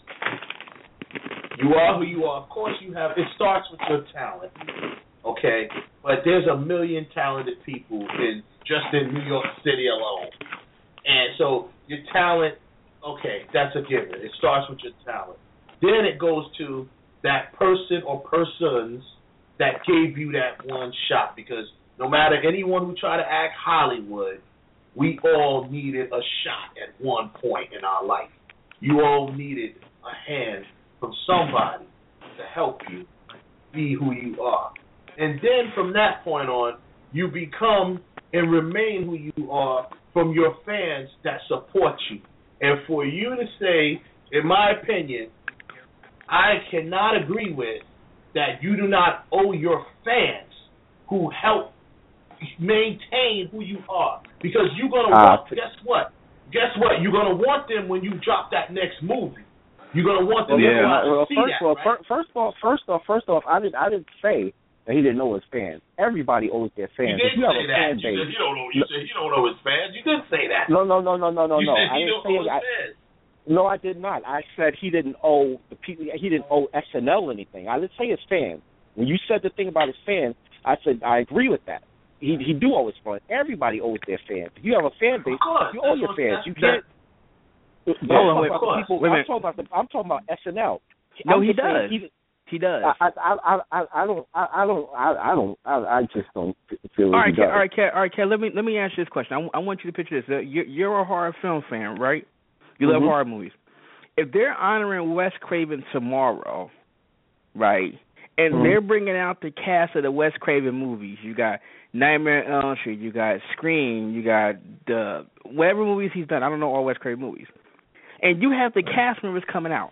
You are who you are. Of course, you have. It starts with your talent, okay? But there's a million talented people in just in New York City alone, and so your talent, okay, that's a given. It starts with your talent. Then it goes to that person or persons that gave you that one shot, because no matter anyone who tried to act Hollywood, we all needed a shot at one point in our life. You all needed a hand from somebody to help you be who you are. And then from that point on, you become and remain who you are from your fans that support you. And for you to say, in my opinion, I cannot agree with that you do not owe your fans who help maintain who you are. Because you're going to uh, want, guess what? Guess what? You're going to want them when you drop that next movie. You're going to want them yeah. to well, see first that, of all, right? first of all, first off, first off, I didn't, I didn't say that he didn't know his fans. Everybody owes their fans. You didn't if you have say a that. fan You base, said he don't know. You no, said he don't know his fans. You didn't say that. No, no, no, no, no, no, you no. Said I he didn't don't say know his I, fans. No, I did not. I said he didn't owe the people. He didn't owe S N L anything. I didn't say his fans. When you said the thing about his fans, I said I agree with that. He he do owe his fans. Everybody owes their fans. If you have a fan base, you owe your fans. You can't. Hold on, wait, people, wait a I'm minute. talking about the, I'm talking about S N L. No, I'm he just saying does. He, he does. I I I I, I don't I, I don't I, I don't I, I just don't feel. All right, he Ken, does. all right, Ken, all right, Ken. Let me let me ask you this question. I, I want you to picture this. Uh, you're, you're a horror film fan, right? You love Mm-hmm. horror movies. If they're honoring Wes Craven tomorrow, right, and Mm-hmm. they're bringing out the cast of the Wes Craven movies, you got Nightmare on Elm Street, you got Scream, you got the whatever movies he's done. I don't know all Wes Craven movies, and you have the cast members coming out,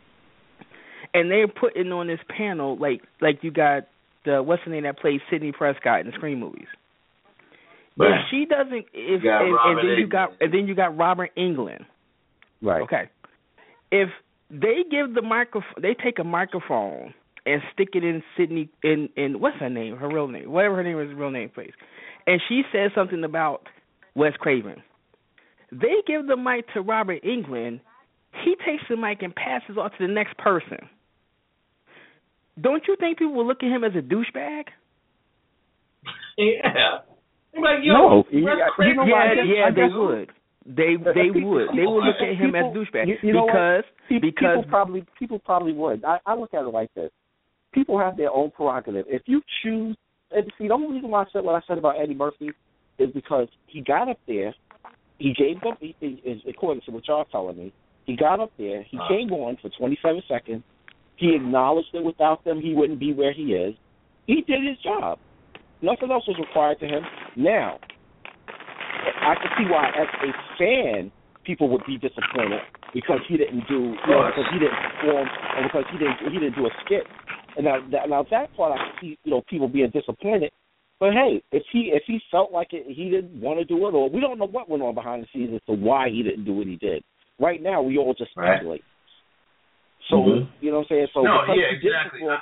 and they're putting on this panel like like you got the what's the name that plays Sidney Prescott in the Scream movies. But if she doesn't, if You got and, and Robert then you Englund. got and then you got Robert Englund. Right. Okay. If they give the microphone, they take a microphone and stick it in Sydney in in what's her name, her real name, whatever her name is, real name, please, and she says something about Wes Craven. They give the mic to Robert Englund. He takes the mic and passes off to the next person. Don't you think people will look at him as a douchebag? Yeah. Like, yo, No, Wes yeah, Craven, you know yeah, what, I guess- yeah, I they guess- would. They But they people- would. They would look at him people- as douchebag you, you know because what? Pe- because people probably people probably would. I, I look at it like this: people have their own prerogative. If you choose, and see, the only reason why I said what I said about Eddie Murphy is because he got up there, he gave them, he, he, is according to what y'all telling me, he got up there, he Uh. came on for twenty-seven seconds, he acknowledged that without them he wouldn't be where he is. He did his job. Nothing else was required to him. Now, I can see why, as a fan, people would be disappointed because he didn't do, you know, because he didn't perform, and because he didn't, he didn't do a skit. And now, that, now that part, I can see, you know, people being disappointed. But hey, if he if he felt like it, he didn't want to do it, or we don't know what went on behind the scenes as to why he didn't do what he did. Right now, we all just Right. speculate. So Mhm. you know what I'm saying? So No, because yeah, he did exactly. perform,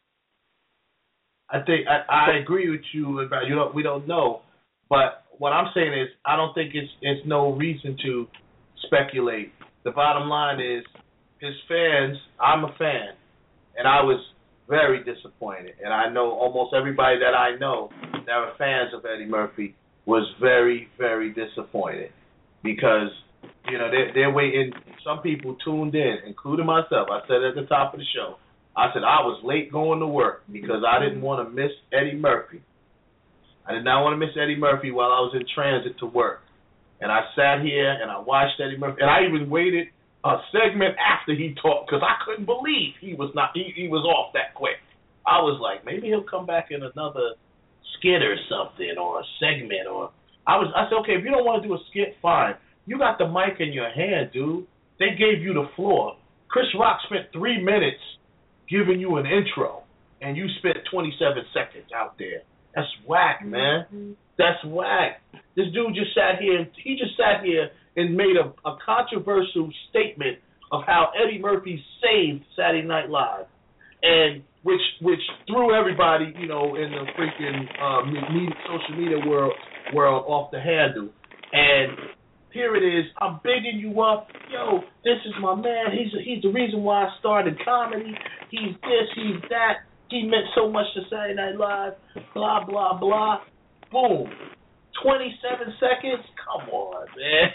I think I, I agree with you about you know we don't know, but what I'm saying is I don't think it's it's no reason to speculate. The bottom line is his fans. I'm a fan, and I was very disappointed. And I know almost everybody that I know that are fans of Eddie Murphy was very very disappointed because you know they're, they're waiting. Some people tuned in, including myself. I said at the top of the show. I said I was late going to work because I didn't want to miss Eddie Murphy. I did not want to miss Eddie Murphy while I was in transit to work. And I sat here and I watched Eddie Murphy. And I even waited a segment after he talked because I couldn't believe he was not he, he was off that quick. I was like, maybe he'll come back in another skit or something or a segment. Or I was I said, okay, if you don't want to do a skit, fine. You got the mic in your hand, dude. They gave you the floor. Chris Rock spent three minutes giving you an intro, and you spent twenty-seven seconds out there. That's whack, man. That's whack. This dude just sat here, he just sat here and made a, a controversial statement of how Eddie Murphy saved Saturday Night Live, and which which threw everybody, you know, in the freaking uh, media, social media world world off the handle. And here it is. I'm bigging you up. Yo, this is my man. He's he's the reason why I started comedy. He's this. He's that. He meant so much to Saturday Night Live. Blah blah blah. Boom. twenty-seven seconds. Come on, man.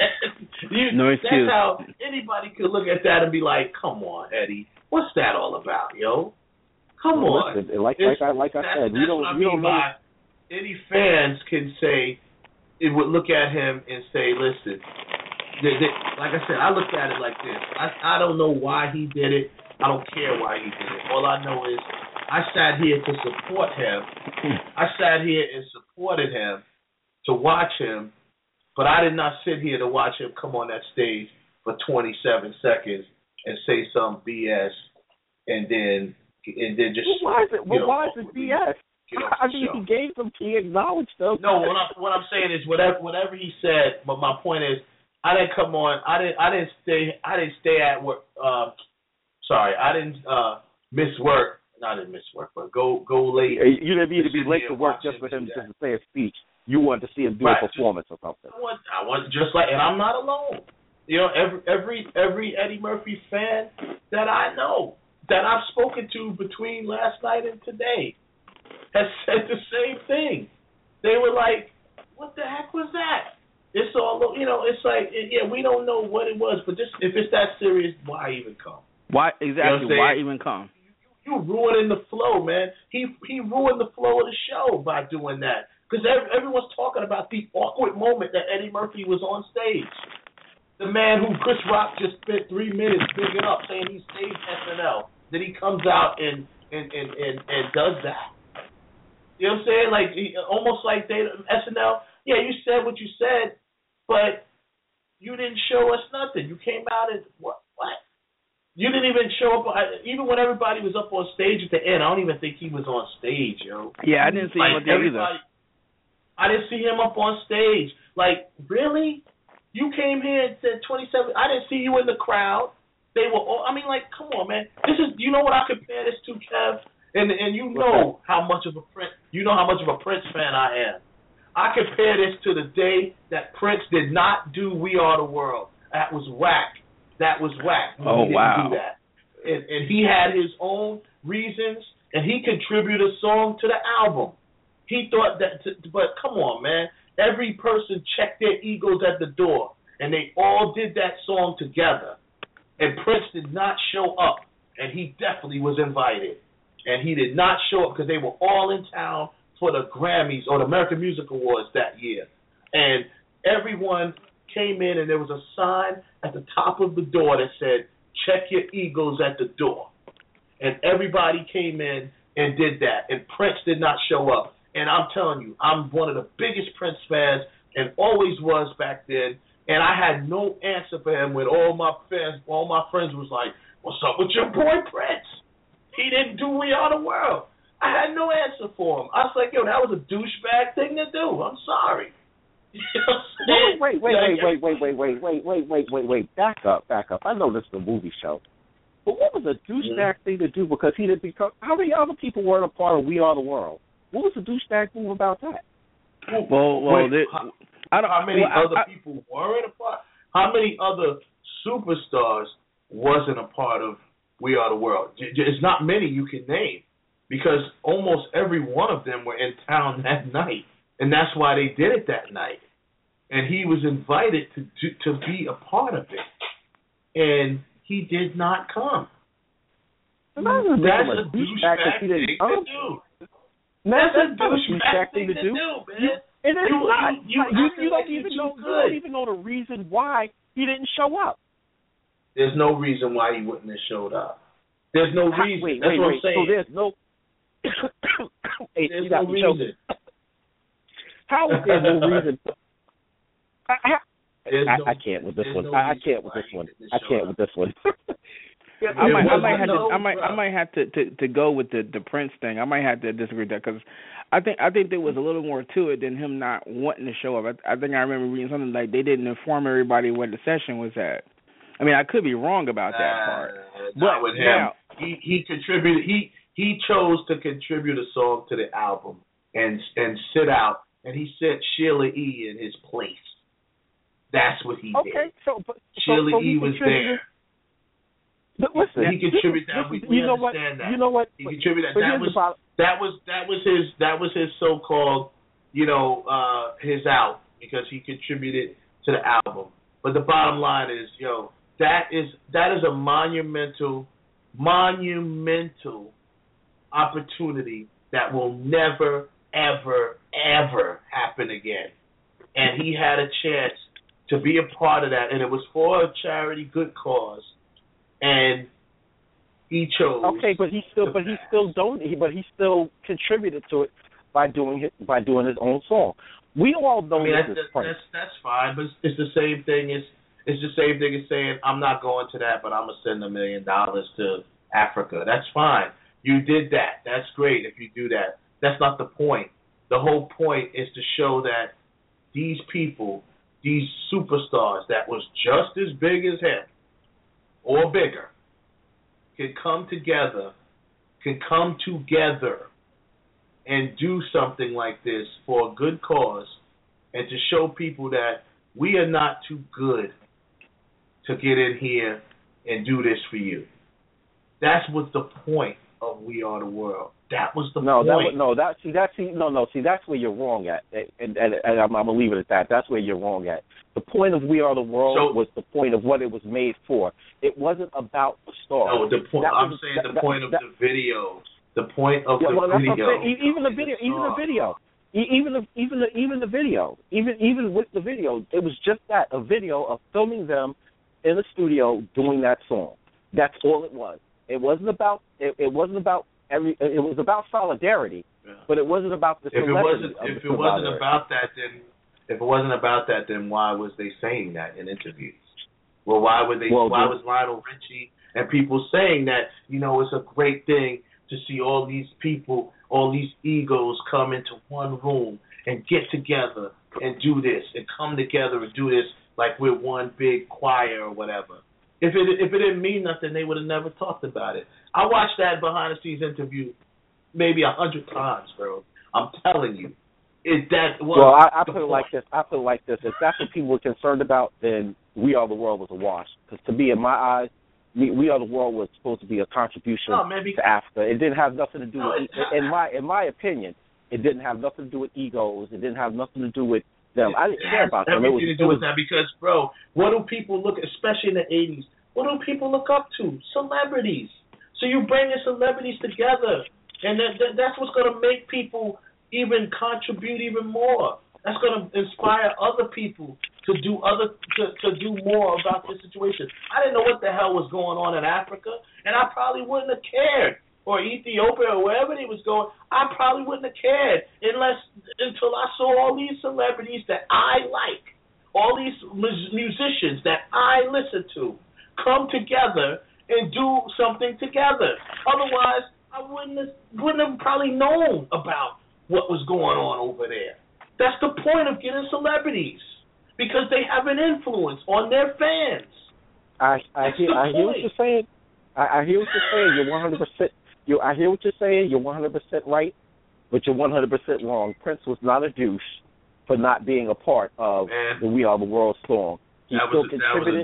you, no that's excuse. how anybody could look at that and be like, "Come on, Eddie. What's that all about, yo? Come well, on." Listen, like like I like I that's, said, that's we don't what I we don't mean know. by any fans can say it would look at him and say, "Listen." They, they, like I said, I looked at it like this. I I don't know why he did it. I don't care why he did it. All I know is I sat here to support him. I sat here and supported him to watch him, but I did not sit here to watch him come on that stage for twenty-seven seconds and say some B S and then and then just. Well, why is it? Well, know, why is it B S? I mean, show. he gave them. He acknowledged them. No, what I'm what I'm saying is whatever whatever he said. But my point is, I didn't come on. I didn't. I didn't stay. I didn't stay at work. Uh, sorry, I didn't uh, miss work. Not didn't miss work, but go go late. You didn't need to be late to work just for him to say a speech. You wanted to see him do right, a performance just, or something. I want. I want just like, and I'm not alone. You know, every every every Eddie Murphy fan that I know, that I've spoken to between last night and today, has said the same thing. They were like, "What the heck was that?" It's all, you know. It's like, yeah, we don't know what it was, but just if it's that serious, why even come? Why exactly? You know why even come? You ruining the flow, man. He he ruined the flow of the show by doing that. Because everyone's talking about the awkward moment that Eddie Murphy was on stage. The man who Chris Rock just spent three minutes bigging up, saying he saved S N L. Then he comes out and and, and, and, and does that. You know what I'm saying? Like he, almost like they S N L. Yeah, you said what you said, but you didn't show us nothing. You came out and what? What? You didn't even show up. Even when everybody was up on stage at the end, I don't even think he was on stage, yo. Yeah, I didn't see like, him up there either. I didn't see him up on stage. Like, really? You came here and said twenty-seven. I didn't see you in the crowd. They were all, I mean, like, come on, man. This is, you know what I compare this to, Kev? And and you know how much of a Prince, you know how much of a Prince fan I am. I compare this to the day that Prince did not do We Are the World. That was whack. That was whack. Oh, he didn't wow. do that. And, and he had his own reasons, and he contributed a song to the album. He thought that, to, but come on, man. Every person checked their egos at the door, and they all did that song together. And Prince did not show up, and he definitely was invited. And he did not show up because they were all in town for the Grammys or the American Music Awards that year. And everyone came in, and there was a sign at the top of the door that said, check your egos at the door. And everybody came in and did that. And Prince did not show up. And I'm telling you, I'm one of the biggest Prince fans and always was back then. And I had no answer for him when all my fans, all my friends was like, what's up with your boy Prince? He didn't do We Are the World. I had no answer for him. I was like, yo, that was a douchebag thing to do. I'm sorry. You know what I'm wait, wait, wait, wait, wait, wait, wait, wait, wait, wait, wait, wait. Back up, back up. I know this is a movie show. But what was a douchebag mm-hmm. thing to do because he didn't become, how many other people weren't a part of We Are the World? What was the douchebag move about that? Well, well, Wait, they, how, I don't, how many well, other I, people weren't a part? How many other superstars wasn't a part of We Are the World? It's not many you can name because almost every one of them were in town that night, and that's why they did it that night. And he was invited to to, to be a part of it, and he did not come. That's a douchebag thing to do. That's a douchebag thing to to do, man. And it's you, not. You, you, you, you you don't like even know. good. You don't even know the reason why he didn't show up. There's no reason why he wouldn't have showed up. There's no How, reason. Wait, That's wait, what wait. I'm saying. So there's no. hey, there's you got no me reason. How is there no reason? I, I, I, no, I can't with this one. No I, I can't with this one. I can't with this one. I might, I might have no, to, I might, bro. I might have to, to, to go with the, the Prince thing. I might have to disagree with that because I think, I think there was a little more to it than him not wanting to show up. I, I think I remember reading something like they didn't inform everybody where the session was at. I mean, I could be wrong about that uh, part, not but with him. now he he contributed. He He chose to contribute a song to the album and and sit out, and he set Sheila E. in his place. That's what he okay, did. Okay, so, but, Sheila so, so E. was there. But listen, he contributed that. We, we you know understand what, that. You know what? He contributed that. But That was, about, that was that was his that was his so-called, you know, uh, his out, because he contributed to the album. But the bottom line is, yo, that is that is a monumental, monumental opportunity that will never, ever, ever happen again. And he had a chance to be a part of that, and it was for a charity, good cause. And he chose. Okay, but he still, but he still don't. He, but he still contributed to it by doing it by doing his own song. We all know I mean, this that's, is Prince. that's that's fine, but it's the same thing as it's the same thing as saying I'm not going to that, but I'm gonna send a million dollars to Africa. That's fine. You did that. That's great if you do that. That's not the point. The whole point is to show that these people, these superstars that was just as big as him or bigger, can come together, can come together and do something like this for a good cause, and to show people that we are not too good to get in here and do this for you. That's what the point of We Are the World. That was the no, point. That was, no, that see that see no no see that's where you're wrong at, and and, and I'm, I'm gonna leave it at that. That's where you're wrong at. The point of We Are the World so, was the point of what it was made for. It wasn't about the stars. No, the point. That I'm was, saying that, the that, point of that, the video. The point of yeah, the well, that's video. What I'm saying. Even the video. Even the video. Even the even the even the video. Even even with the video, it was just that, a video of filming them in the studio doing that song. That's all it was. It wasn't about. It, it wasn't about every. It was about solidarity, yeah. But it wasn't about the. If it wasn't, if it wasn't about that, then if it wasn't about that, then why was they saying that in interviews? Well, why were they? Well, why the, was Lionel Richie and people saying that? You know, it's a great thing to see all these people, all these egos come into one room and get together and do this and come together and do this like we're one big choir or whatever. If it if it didn't mean nothing, they would have never talked about it. I watched that behind the scenes interview maybe a hundred times, bro. I'm telling you, it that was. Well, I, I put point. it like this. I put it like this. If that's what people were concerned about, then We Are the World was a wash. Because to me, in my eyes, We, we Are the World was supposed to be a contribution no, maybe, to Africa. It didn't have nothing to do no, with, in my in my opinion, it didn't have nothing to do with egos. It didn't have nothing to do with them. I didn't care about them. It was, everything to do with that because, bro, what do people look, especially in the eighties, what do people look up to? Celebrities. So you bring the celebrities together, and that, that, that's what's going to make people even contribute even more. That's going to inspire other people to do other to, to do more about this situation. I didn't know what the hell was going on in Africa, and I probably wouldn't have cared. Or Ethiopia or wherever they was going, I probably wouldn't have cared unless until I saw all these celebrities that I like, all these musicians that I listen to, come together and do something together. Otherwise, I wouldn't have, wouldn't have probably known about what was going on over there. That's the point of getting celebrities, because they have an influence on their fans. I I hear I hear what you're saying. I, I hear what you're saying. You're one hundred percent. You I hear what you're saying. You're one hundred percent right, but you're one hundred percent wrong. Prince was not a douche for not being a part of Man, the We Are the World song. He still was, contributed.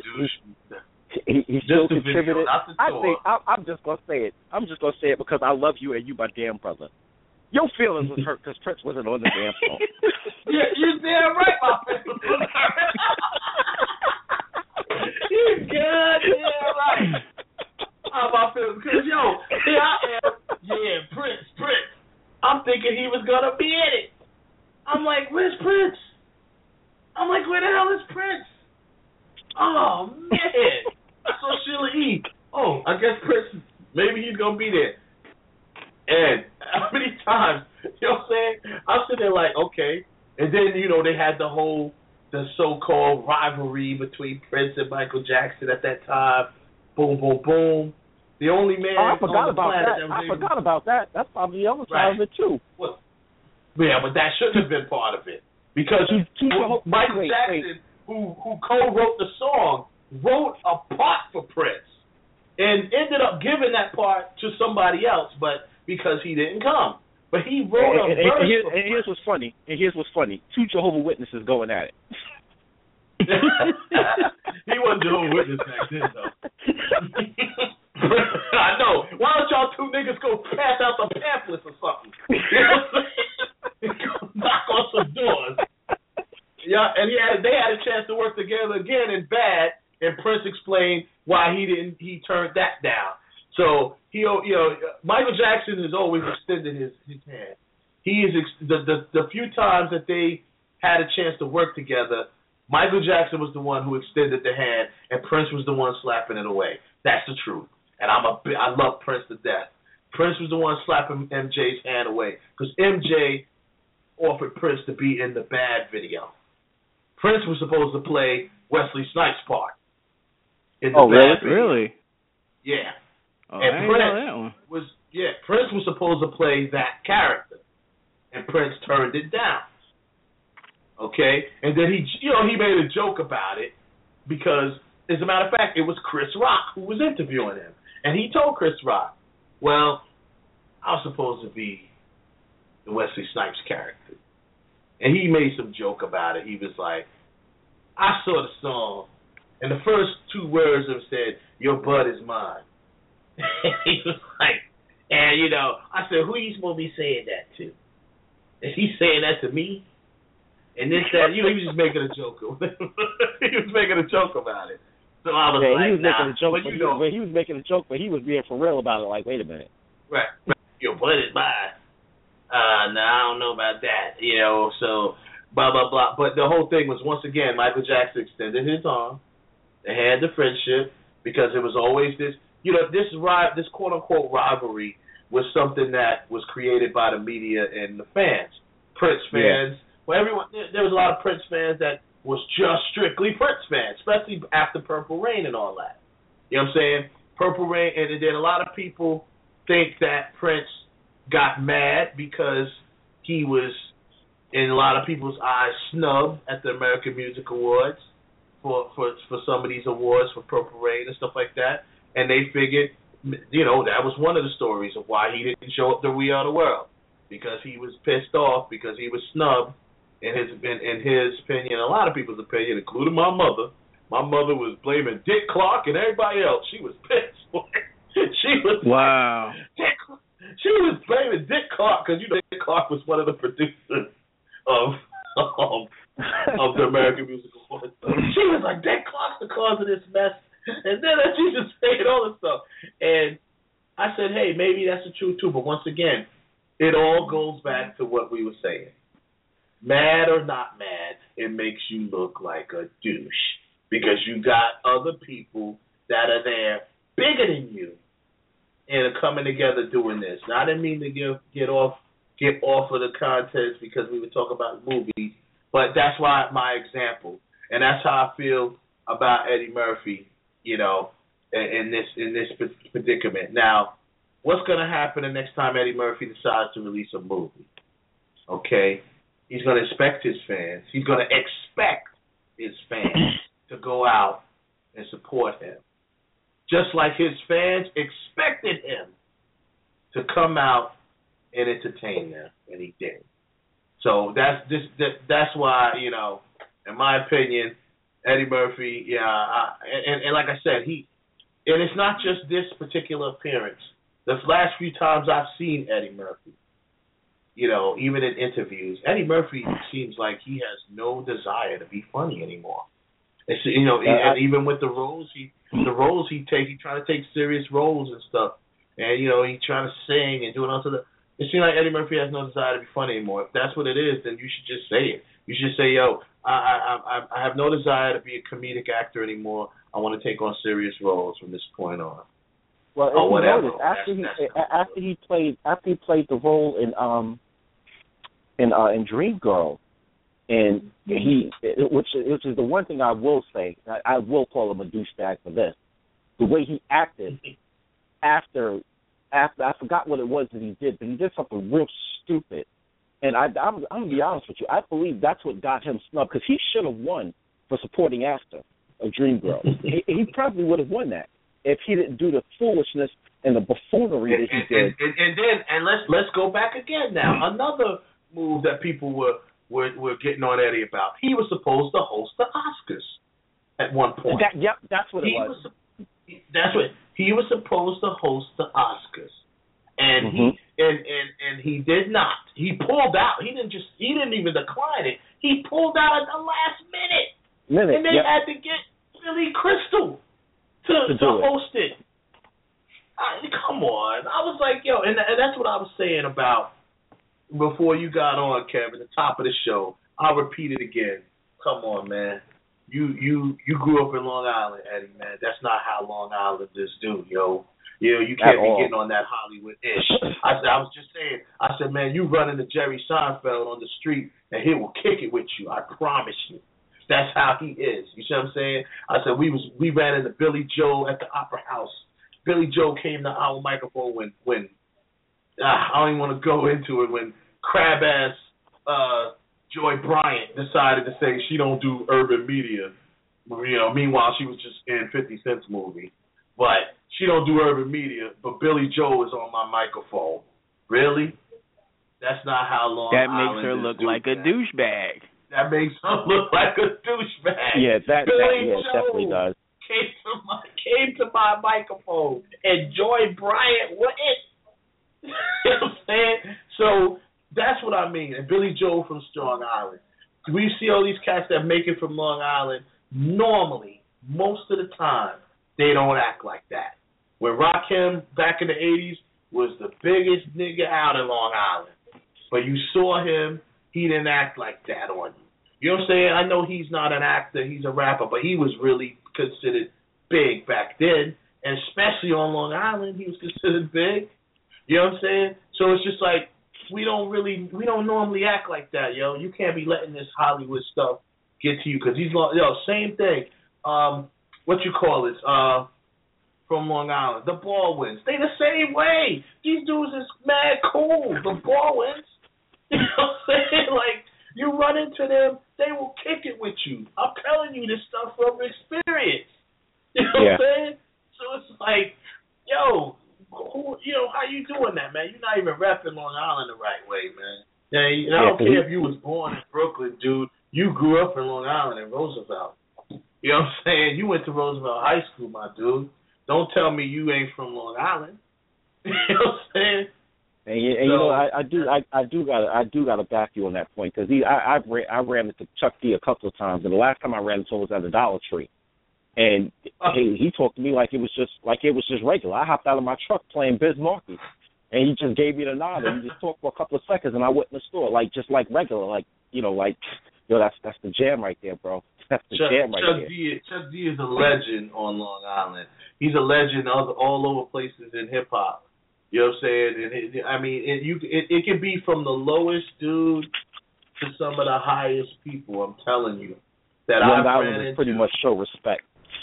He, he, he still just contributed. Video, I think I, I'm just gonna say it. I'm just gonna say it because I love you and you my damn brother. Your feelings was hurt because Prince wasn't on the damn song. Yeah, you're damn right, my friend. You're goddamn right. How my feelings? Because, yo, here I am. Yeah, Prince, Prince. I'm thinking he was going to be in it. I'm like, where's Prince? I'm like, where the hell is Prince? Oh, man. I saw Sheila E. Oh, I guess Prince, maybe he's going to be there. And how many times, you know what I'm saying? I'm sitting there like, okay. And then, you know, they had the whole, the so-called rivalry between Prince and Michael Jackson at that time. Boom, boom, boom. The only man oh, I forgot on the about planet that. that was I able forgot about that. That's probably the other right. side of it, too. Well, yeah, but that shouldn't have been part of it. Because keep, keep well, Michael wait, Jackson, wait. who who co-wrote the song, wrote a part for Prince and ended up giving that part to somebody else. But because he didn't come. But he wrote and, a and, verse. and, here, and here's what's funny. And here's what's funny. Two Jehovah's Witnesses going at it. He wasn't Jehovah's Witness back then, though. I know. Why don't y'all two niggas go pass out some pamphlets or something? You know what I'm saying? Knock on some doors. Yeah, and he had they had a chance to work together again in Bad, and Prince explained why he didn't. He turned that down. So he, you know, Michael Jackson has always extended his his hand. He is ex- the, the the few times that they had a chance to work together, Michael Jackson was the one who extended the hand, and Prince was the one slapping it away. That's the truth. And I'm a I love Prince to death. Prince was the one slapping M J's hand away because M J offered Prince to be in the Bad video. Prince was supposed to play Wesley Snipes' part in the oh, Bad video. really? Yeah. Oh, and I didn't Prince know that one. was yeah, Prince was supposed to play that character, and Prince turned it down. Okay, and then he, you know, he made a joke about it because, as a matter of fact, it was Chris Rock who was interviewing him, and he told Chris Rock, "Well, I was supposed to be the Wesley Snipes character," and he made some joke about it. He was like, "I saw the song, and the first two words of it said, 'Your bud is mine.'" He was like, and you know, I said, "Who you supposed to be saying that to?" And he's saying that to me, and this, that, you know, he was just making a joke. He was making a joke about it. So I was yeah, like, he was nah, making a joke, but but you he, know, but he was making a joke, but he was being for real about it. Like, wait a minute, right? right. Your bud is mine. Uh, no, I don't know about that. You know, so blah blah blah. But the whole thing was, once again, Michael Jackson extended his arm. They had the friendship because it was always this. You know, this ri- this quote-unquote rivalry was something that was created by the media and the fans. Prince fans. Yeah. Well, everyone, there, there was a lot of Prince fans that was just strictly Prince fans, especially after Purple Rain and all that. You know what I'm saying? Purple Rain, and then a lot of people think that Prince got mad because he was, in a lot of people's eyes, snubbed at the American Music Awards for, for, for some of these awards for Purple Rain and stuff like that. And they figured, you know, that was one of the stories of why he didn't show up to We Are the World, because he was pissed off because he was snubbed. In his in, in his opinion, a lot of people's opinion, including my mother, my mother was blaming Dick Clark and everybody else. She was pissed. She was wow. Dick, she was blaming Dick Clark because you know Dick Clark was one of the producers of of, of the American Music Awards. She was like, Dick Clark's the cause of this mess. And then she just saying all this stuff. And I said, hey, maybe that's the truth too. But once again, it all goes back to what we were saying. Mad or not mad, it makes you look like a douche. Because you got other people that are there bigger than you and are coming together doing this. Now, I didn't mean to get, get off get off of the contest because we were talking about movies, but that's why my example. And that's how I feel about Eddie Murphy. You know, in, in this in this predicament. Now, what's going to happen the next time Eddie Murphy decides to release a movie? Okay, he's going to expect his fans. He's going to expect his fans to go out and support him, just like his fans expected him to come out and entertain them, and he did. So that's just that, that's why, you know, in my opinion, Eddie Murphy, yeah, I, and, and like I said, he, and it's not just this particular appearance. The last few times I've seen Eddie Murphy, you know, even in interviews, Eddie Murphy seems like he has no desire to be funny anymore. It's, you know, uh, and even with the roles he, the roles he take, he trying to take serious roles and stuff, and you know, he trying to sing and doing all sort of. It seems like Eddie Murphy has no desire to be funny anymore. If that's what it is, then you should just say it. You should say, yo, I, I, I, I have no desire to be a comedic actor anymore. I want to take on serious roles from this point on. Well, or if whatever. you notice, after that's, he that's after he played after he played the role in um in uh, in Dreamgirl, and he which which is the one thing I will say, I, I will call him a douchebag for this. The way he acted after after I forgot what it was that he did, but he did something real stupid. And I, I'm, I'm going to be honest with you. I believe that's what got him snubbed, because he should have won for supporting actor of Dreamgirls. he, he probably would have won that if he didn't do the foolishness and the buffoonery and, that he and, did. And, and, and then, and let's let's go back again now. Another move that people were, were were getting on Eddie about. He was supposed to host the Oscars at one point. That, yep, that's what it he was. was. That's what he was supposed to host the Oscars, and mm-hmm. he and, and and he did not. He pulled out. He didn't just. He didn't even decline it. He pulled out at the last minute, minute and they yep. had to get Billy Crystal to to, to host it. it. I, come on, I was like, yo, and, and that's what I was saying about before you got on, Kevin, the top of the show. I'll repeat it again. Come on, man. You you you grew up in Long Island, Eddie, man. That's not how Long Islanders do, yo. You know, you can't At be all. getting on that Hollywood-ish. I said, I was just saying, I said, man, you run into Jerry Seinfeld on the street, and he will kick it with you. I promise you. That's how he is. You see what I'm saying? I said, we was we ran into Billy Joe at the Opera House. Billy Joe came to our microphone when, when uh, I don't even want to go into it, when crab-ass uh, Joy Bryant decided to say she don't do urban media. You know, meanwhile, she was just in fifty Cent's movie. But she don't do urban media, but Billy Joe is on my microphone. Really? That's not how Long That Island makes her look do like that. a douchebag. That makes her look like a douchebag. Yeah, that, that Billy yeah, it Joe definitely does. Came to my came to my microphone, and Joy Bryant wouldn't. You know what I'm saying? So that's what I mean. And Billy Joe from Strong Island. We see all these cats that make it from Long Island. Normally, most of the time, they don't act like that. When Rakim back in the eighties was the biggest nigga out in Long Island, but you saw him, he didn't act like that on you. You know what I'm saying? I know he's not an actor, he's a rapper, but he was really considered big back then, and especially on Long Island, he was considered big. You know what I'm saying? So it's just like, we don't really, we don't normally act like that, yo. You can't be letting this Hollywood stuff get to you, because he's, yo, same thing. Um, what you call it? Uh, from Long Island, the Baldwins. They the same way. These dudes is mad cool. The Baldwins. You know what I'm saying? Like, you run into them, they will kick it with you. I'm telling you this stuff from experience. You know yeah. what I'm saying? So it's like, yo, who, you know, how you doing that, man? You're not even repping Long Island the right way, man. Yeah, you know, I don't care if you was born in Brooklyn, dude. You grew up in Long Island in Roosevelt. You know what I'm saying? You went to Roosevelt High School, my dude. Don't tell me you ain't from Long Island. You know what I'm saying? And, you, and so, you know, I, I do, I, I do got, I do got to back you on that point, because he, I, I, ran, I ran into Chuck D a couple of times, and the last time I ran into him was at the Dollar Tree, and uh, he, he talked to me like it was just, like it was just regular. I hopped out of my truck playing Biz Markie, and he just gave me the nod, and he just talked for a couple of seconds, and I went in the store like just like regular, like you know, like yo, that's that's the jam right there, bro. That's the Chuck, jam right Chuck there. D, Chuck D is a legend on Long Island. He's a legend all, all over places in hip hop. You know what I'm saying? And it, I mean, it, you it, it can be from the lowest dude to some of the highest people. I'm telling you that Long I've Island ran is into. pretty much show respect.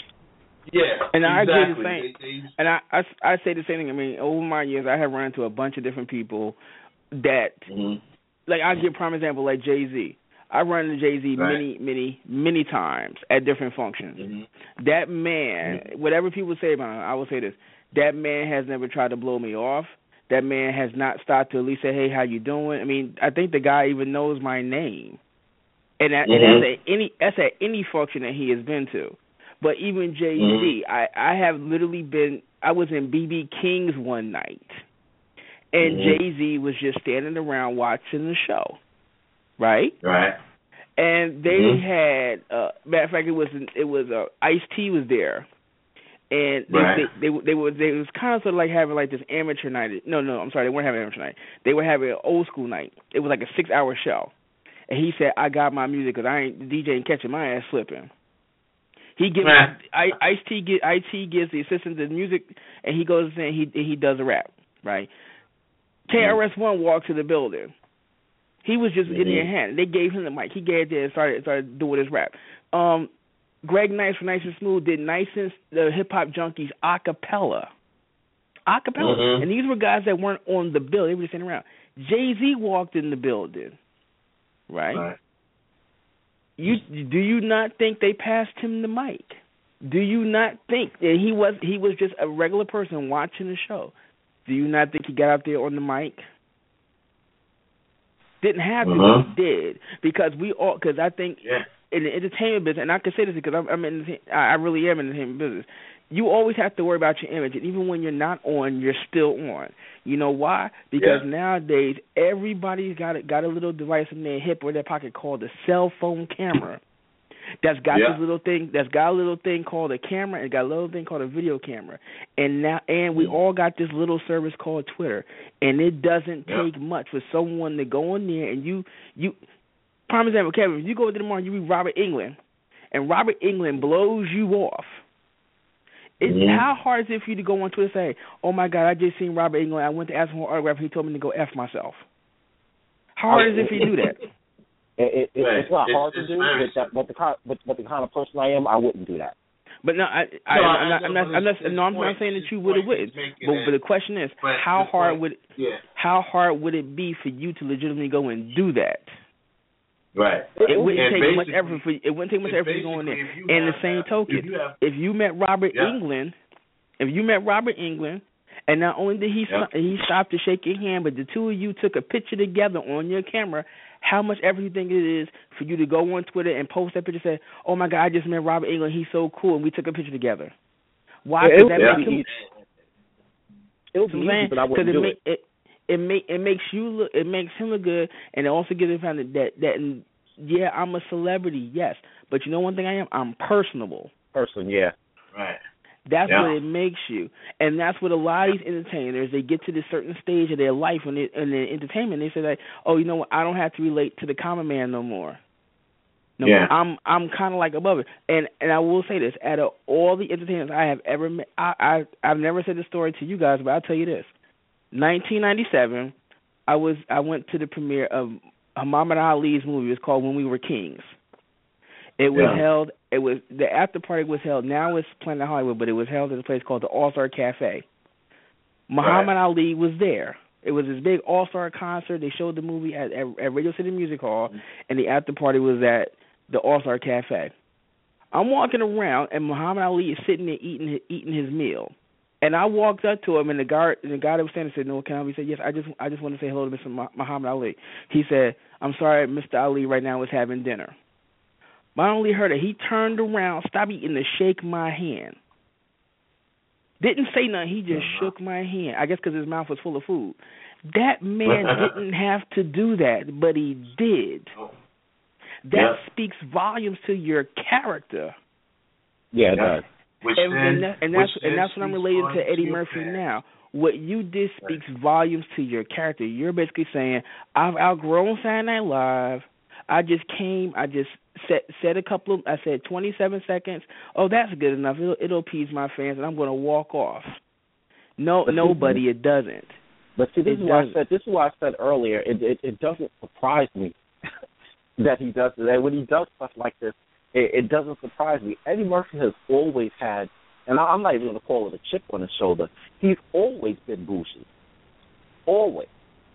Yeah, and I exactly. agree the same. They, they, and I, I I say the same thing. I mean, over my years, I have run into a bunch of different people that, mm-hmm. like, I give prime example like Jay-Z. I run into Jay-Z right. many, many, many times at different functions. Mm-hmm. That man, mm-hmm. whatever people say about him, I will say this: that man has never tried to blow me off. That man has not stopped to at least say, "Hey, how you doing?" I mean, I think the guy even knows my name, and, that, mm-hmm. and that's at any that's at any function that he has been to. But even Jay-Z, mm-hmm. I, I have literally been, I was in B B King's one night, and mm-hmm. Jay-Z was just standing around watching the show, right? Right. And they mm-hmm. had, uh, matter of fact, it was, it was uh, Ice-T was there, and they, right. they, they, they were, they was kind of sort of like having like this amateur night. No, no, I'm sorry, they weren't having an amateur night. They were having an old school night. It was like a six-hour show. And he said, I got my music because I ain't, the D J ain't catching my ass slipping. He gives I, Ice-T get Ice-T gives the assistant the music, and he goes in and he he does a rap, right? K R S One walked to the building. He was just mm-hmm. in their hand. They gave him the mic. He gave there and started started doing his rap. Um, Greg Nice from Nice and Smooth did Nice and the Hip Hop Junkies a cappella, a cappella, mm-hmm. and these were guys that weren't on the bill. They were just sitting around. Jay-Z walked in the building, right? right. You do you not think they passed him the mic? Do you not think that he was he was just a regular person watching the show? Do you not think he got out there on the mic? Didn't have to, uh-huh. but he did, because we all. Because I think yeah. in the entertainment business, and I can say this because I'm, I'm in, I really am in the entertainment business. You always have to worry about your image, and even when you're not on, you're still on. You know why? Because yeah. nowadays everybody's got a, got a little device in their hip or their pocket called a cell phone camera. That's got yeah. this little thing. That's got a little thing called a camera, and got a little thing called a video camera. And now, and we all got this little service called Twitter. And it doesn't yeah. take much for someone to go in there and you, you. Prime example, Kevin. If you go to the morning, you read Robert Englund, and Robert Englund blows you off. It's, mm-hmm. How hard is it for you to go on Twitter and say, "Oh my God, I just seen Robert Englund. I went to ask him for an autograph. He told me to go F myself." How hard is it for you to do that? It, it, right. it's not it's, hard it's to do, but, that, but the kind, but, but the kind of person I am, I wouldn't do that. But no, I, I, no, I'm not. I, I'm not. I'm not. No, I'm not saying that you would or wouldn't. But, but the question is, how hard point, would yeah. how hard would it be for you to legitimately go and do that? Right. It wouldn't and take much effort for you. It wouldn't take much effort for you to go in there. And the same token, if you, have, if you met Robert yeah. Englund, if you met Robert Englund, and not only did he yeah. he stop to shake your hand, but the two of you took a picture together on your camera, how much effort do you think it is for you to go on Twitter and post that picture and say, "Oh my God, I just met Robert Englund. He's so cool, and we took a picture together." Why? It, that yeah. make him, It'll be easy, but I wouldn't it do make, it. it. It make it makes you look. It makes him look good, and it also gives him found that that, that yeah, I'm a celebrity, yes, but you know one thing I am, I'm personable. Person, yeah, right. That's yeah. what it makes you, and that's what a lot of these entertainers, they get to this certain stage of their life when they in their entertainment, they say like, oh, you know what, I don't have to relate to the common man no more. No, yeah. I'm I'm kind of like above it, and and I will say this: out of all the entertainers I have ever met, I, I I've never said this story to you guys, but I'll tell you this: nineteen ninety-seven, I was I went to the premiere of Muhammad Ali's movie. It was called When We Were Kings. It was yeah. held. It was the after party was held. Now it's Planet Hollywood, but it was held at a place called the All Star Cafe. Muhammad right. Ali was there. It was this big All Star concert. They showed the movie at, at, at Radio City Music Hall, and the after party was at the All Star Cafe. I'm walking around, and Muhammad Ali is sitting there eating eating his meal. And I walked up to him, and the guard, and the guy that was standing said, "No, can I?" He said, "Yes, I just, I just want to say hello to Mister Muhammad Ali." He said, "I'm sorry, Mister Ali right now is having dinner." I only heard it. He turned around, stopped eating to shake my hand. Didn't say nothing. He just uh-huh. shook my hand. I guess because his mouth was full of food. That man didn't have to do that, but he did. That yeah. speaks volumes to your character. Yeah, it does. Which and, then, and, that, and that's and that's what I'm relating to Eddie to Murphy fans. now. What you did speaks right. volumes to your character. You're basically saying, I've outgrown Saturday Night Live. I just came, I just said, said a couple of, I said twenty-seven seconds. Oh, that's good enough. It'll, it'll appease my fans, and I'm going to walk off. No, but nobody, see, it doesn't. But see, this it is why I doesn't. said, this is why I said earlier, it, it, it doesn't surprise me that he does that. When he does stuff like this, it, it doesn't surprise me. Eddie Murphy has always had, and I'm not even going to call it a chip on his shoulder, he's always been bougie. Always.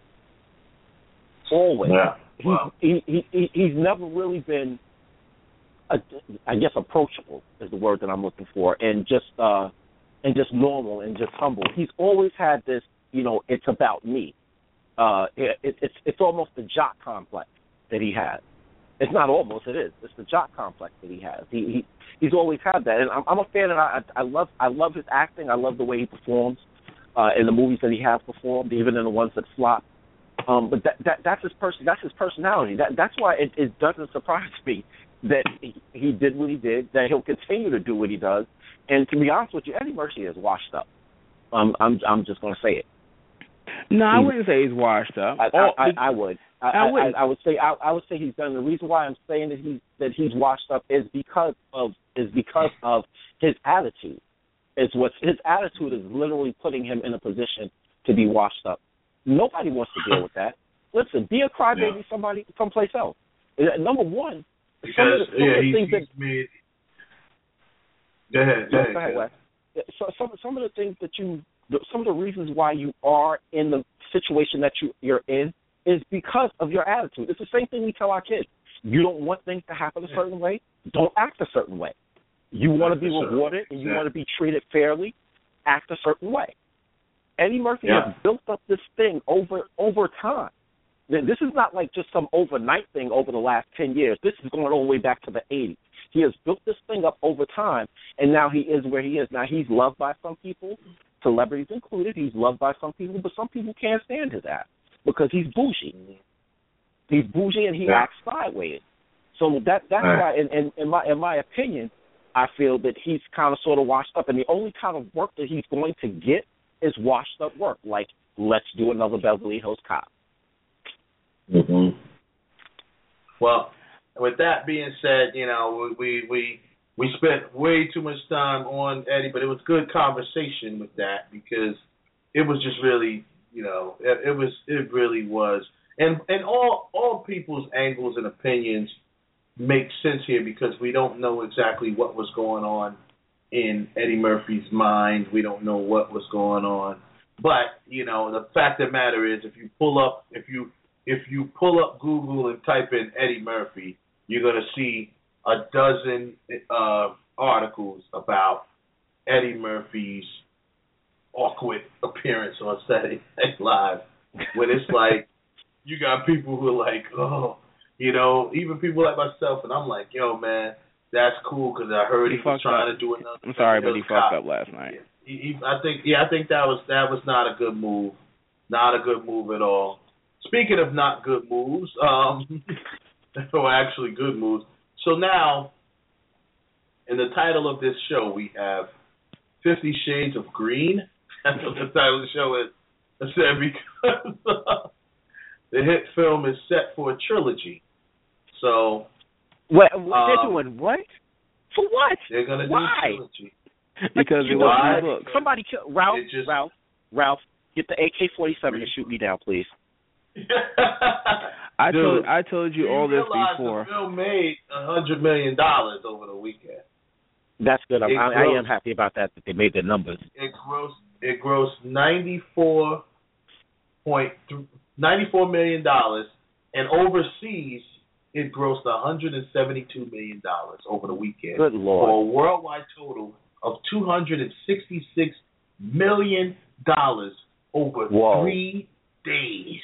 Always. Yeah. Wow. He, he, he, he's never really been, a, I guess, approachable is the word that I'm looking for, and just uh, and just normal and just humble. He's always had this, you know, it's about me. Uh, it, it, it's it's almost the jock complex that he has. It's not almost, it is. It's the jock complex that he has. He, he he's always had that, and I'm, I'm a fan, and I I love I love his acting. I love the way he performs uh, in the movies that he has performed, even in the ones that flop. Um, but that, that that's his person. That's his personality. That that's why it, it doesn't surprise me that he, he did what he did. That he'll continue to do what he does. And to be honest with you, Eddie Murphy is washed up. Um, I'm I'm just going to say it. No, I wouldn't say he's washed up. I, oh, I, I, I would. I, I would. I, I would say I, I would say he's done. The reason why I'm saying that he that he's washed up is because of is because of his attitude. Is what his attitude is literally putting him in a position to be washed up. Nobody wants to deal with that. Listen, be a crybaby yeah. somebody someplace else. Number one, because some of the, some yeah, of the he's, things he's that made. Go ahead, go ahead. Go ahead, Wes. So some some of the things that you, some of the reasons why you are in the situation that you you're in is because of your attitude. It's the same thing we tell our kids. You don't want things to happen a certain way, don't act a certain way. You want to be sure. rewarded and you yeah. want to be treated fairly, act a certain way. Eddie Murphy yeah. has built up this thing over over time. This is not like just some overnight thing over the last ten years. This is going all the way back to the eighties. He has built this thing up over time, and now he is where he is. Now, he's loved by some people, celebrities included. He's loved by some people, but some people can't stand his ass because he's bougie. He's bougie, and he yeah. acts sideways. So that that's right. why, in, in, in, my, in my opinion, I feel that he's kind of sort of washed up, and the only kind of work that he's going to get is washed up work, like let's do another Beverly Hills Cop. Mm-hmm. Well, with that being said, you know, we we we spent way too much time on Eddie, but it was good conversation with that because it was just really, you know, it, it was it really was, and and all all people's angles and opinions make sense here because we don't know exactly what was going on in Eddie Murphy's mind. We don't know what was going on, but you know, the fact of the matter is, if you pull up, if you if you pull up Google and type in Eddie Murphy, you're going to see a dozen uh, articles about Eddie Murphy's awkward appearance on Saturday Night Live, when it's like you got people who are like, oh, you know, even people like myself, and I'm like, yo, man, that's cool because I heard he, he was trying up. to do another. I'm sorry, but he cop. fucked up last night. Yeah, he, he, I think, yeah, I think that was that was not a good move, not a good move at all. Speaking of not good moves, um. or actually good moves. So now, in the title of this show, we have Fifty Shades of Green. That's what the title of the show is. I said because uh, the hit film is set for a trilogy. So, what, um, they're doing what? For what? They're going to do Why? a trilogy. Because it was three books. Somebody, kill, Ralph, just, Ralph, Ralph, get the A K forty-seven and shoot me down, please. I Dude, told I told you all this before. The film made a hundred million dollars over the weekend. That's good. I'm, I, grossed, I am happy about that. That they made their numbers. It grossed it grossed ninety four point ninety four million dollars, and overseas it grossed one hundred and seventy two million dollars over the weekend. Good Lord! For a worldwide total of two hundred and sixty six million dollars over Whoa. three days.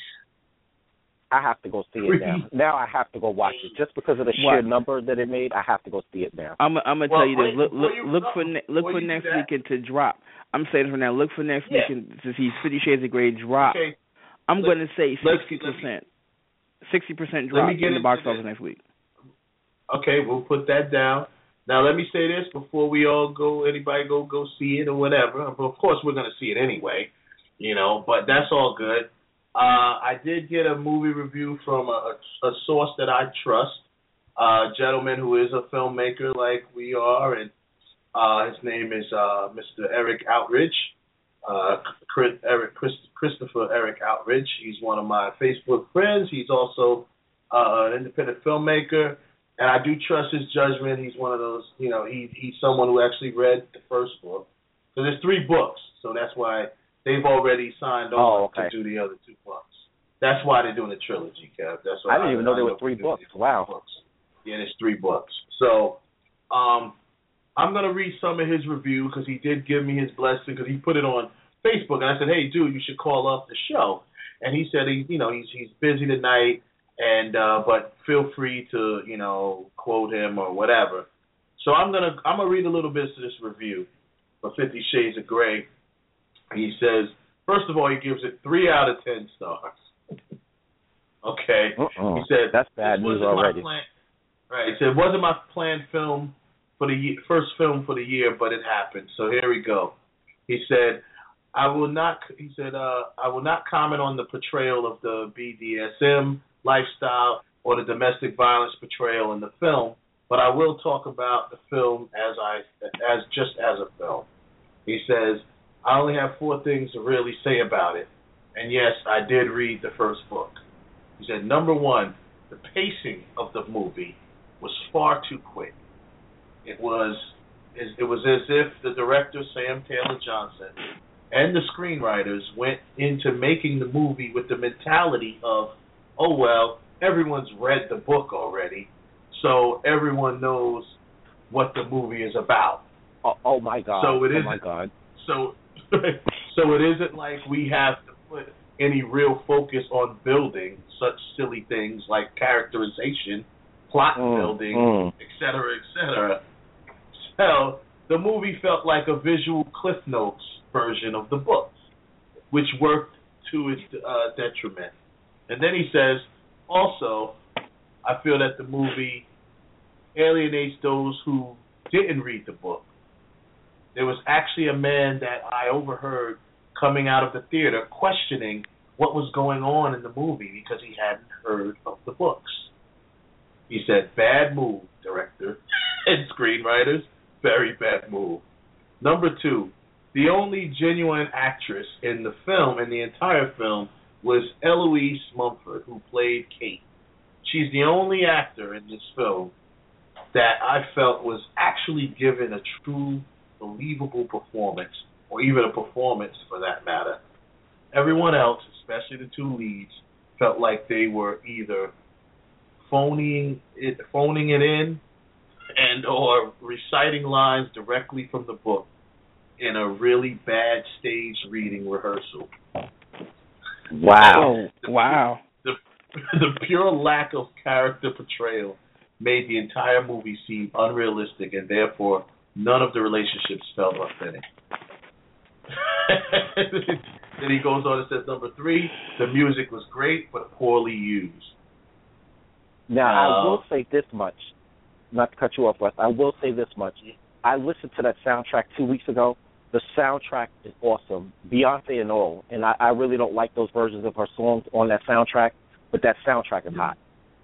I have to go see it now. Now I have to go watch it just because of the sheer what? number that it made. I have to go see it now. I'm I'm gonna well, tell you this. Look look you look go, for ne- look for next that. weekend to drop. I'm saying for now. Look for next yeah. weekend to see Fifty Shades of Grey drop. Okay. I'm Let, going to say sixty me, percent. Sixty percent drop in the box office next week. Okay, we'll put that down. Now let me say this before we all go. Anybody go go see it or whatever. Of course we're gonna see it anyway. You know, but that's all good. Uh, I did get a movie review from a, a source that I trust, a gentleman who is a filmmaker like we are, and uh, his name is uh, Mister Eric Outridge, uh, Chris, Eric, Chris, Christopher Eric Outridge. He's one of my Facebook friends. He's also uh, an independent filmmaker, and I do trust his judgment. He's one of those, you know, he, he's someone who actually read the first book. So there's three books, so that's why they've already signed on oh, okay. to do the other two books. That's why they're doing a trilogy, Kev. That's why I didn't I, even know I there know were three books. Three Wow. Books. Yeah, there's three books. So um, I'm going to read some of his review because he did give me his blessing because he put it on Facebook. And I said, hey, dude, you should call up the show. And he said, he, you know, he's he's busy tonight, and uh, but feel free to, you know, quote him or whatever. So I'm going to I'm gonna read a little bit of this review for Fifty Shades of Grey. He says, first of all, he gives it three out of ten stars. Okay. Uh-uh. He said, that's bad news already. Plan, right. He said, it wasn't my planned film for the year, first film for the year, but it happened. So here we go. He said, I will not. He said, uh, I will not comment on the portrayal of the B D S M lifestyle or the domestic violence portrayal in the film, but I will talk about the film as I as just as a film. He says, I only have four things to really say about it, and yes, I did read the first book. He said, number one, the pacing of the movie was far too quick. It was it was as if the director, Sam Taylor Johnson, and the screenwriters went into making the movie with the mentality of, oh, well, everyone's read the book already, so everyone knows what the movie is about. Oh, oh my God! So it oh isn't, my God! So, so it isn't like we have to put any real focus on building such silly things like characterization, plot mm, building, mm. et cetera, et cetera. So the movie felt like a visual Cliff Notes version of the book, which worked to its uh, detriment. And then he says, also, I feel that the movie alienates those who didn't read the book. There was actually a man that I overheard coming out of the theater questioning what was going on in the movie because he hadn't heard of the books. He said, bad move, director and screenwriters, very bad move. Number two, the only genuine actress in the film, in the entire film, was Eloise Mumford, who played Kate. She's the only actor in this film that I felt was actually given a true, believable performance, or even a performance for that matter. Everyone else, especially the two leads, felt like they were either phoning it, phoning it in and or reciting lines directly from the book in a really bad stage reading rehearsal. Wow. The, wow. The, the pure lack of character portrayal made the entire movie seem unrealistic, and therefore none of the relationships felt authentic. Then he goes on and says, number three, the music was great, but poorly used. Now, uh, I will say this much, not to cut you off, Wes, I will say this much. I listened to that soundtrack two weeks ago. The soundtrack is awesome, Beyonce and all, and I, I really don't like those versions of her songs on that soundtrack, but that soundtrack is hot.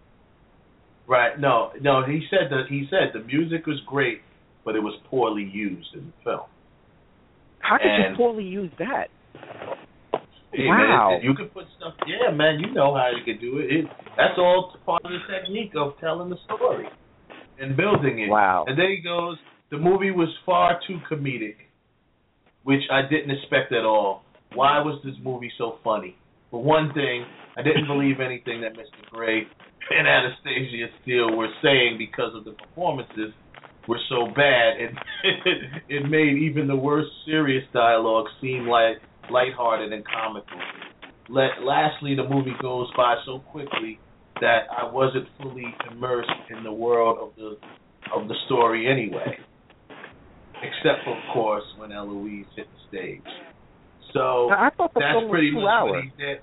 Right. No, no. He said that. He said the music was great, but it was poorly used in the film. How could and, you poorly use that? Hey, wow. Man, you can put stuff. Yeah, man. You know how you can do it. it. That's all part of the technique of telling the story and building it. Wow. And then he goes, the movie was far too comedic, which I didn't expect at all. Why was this movie so funny? For one thing, I didn't believe anything that Mister Gray and Anastasia Steele were saying because of the performances were so bad, and it made even the worst serious dialogue seem like lighthearted and comical. Let, lastly, the movie goes by so quickly that I wasn't fully immersed in the world of the of the story anyway, except for, of course, when Eloise hit the stage. So I thought the that's film was pretty two much hours. what he did.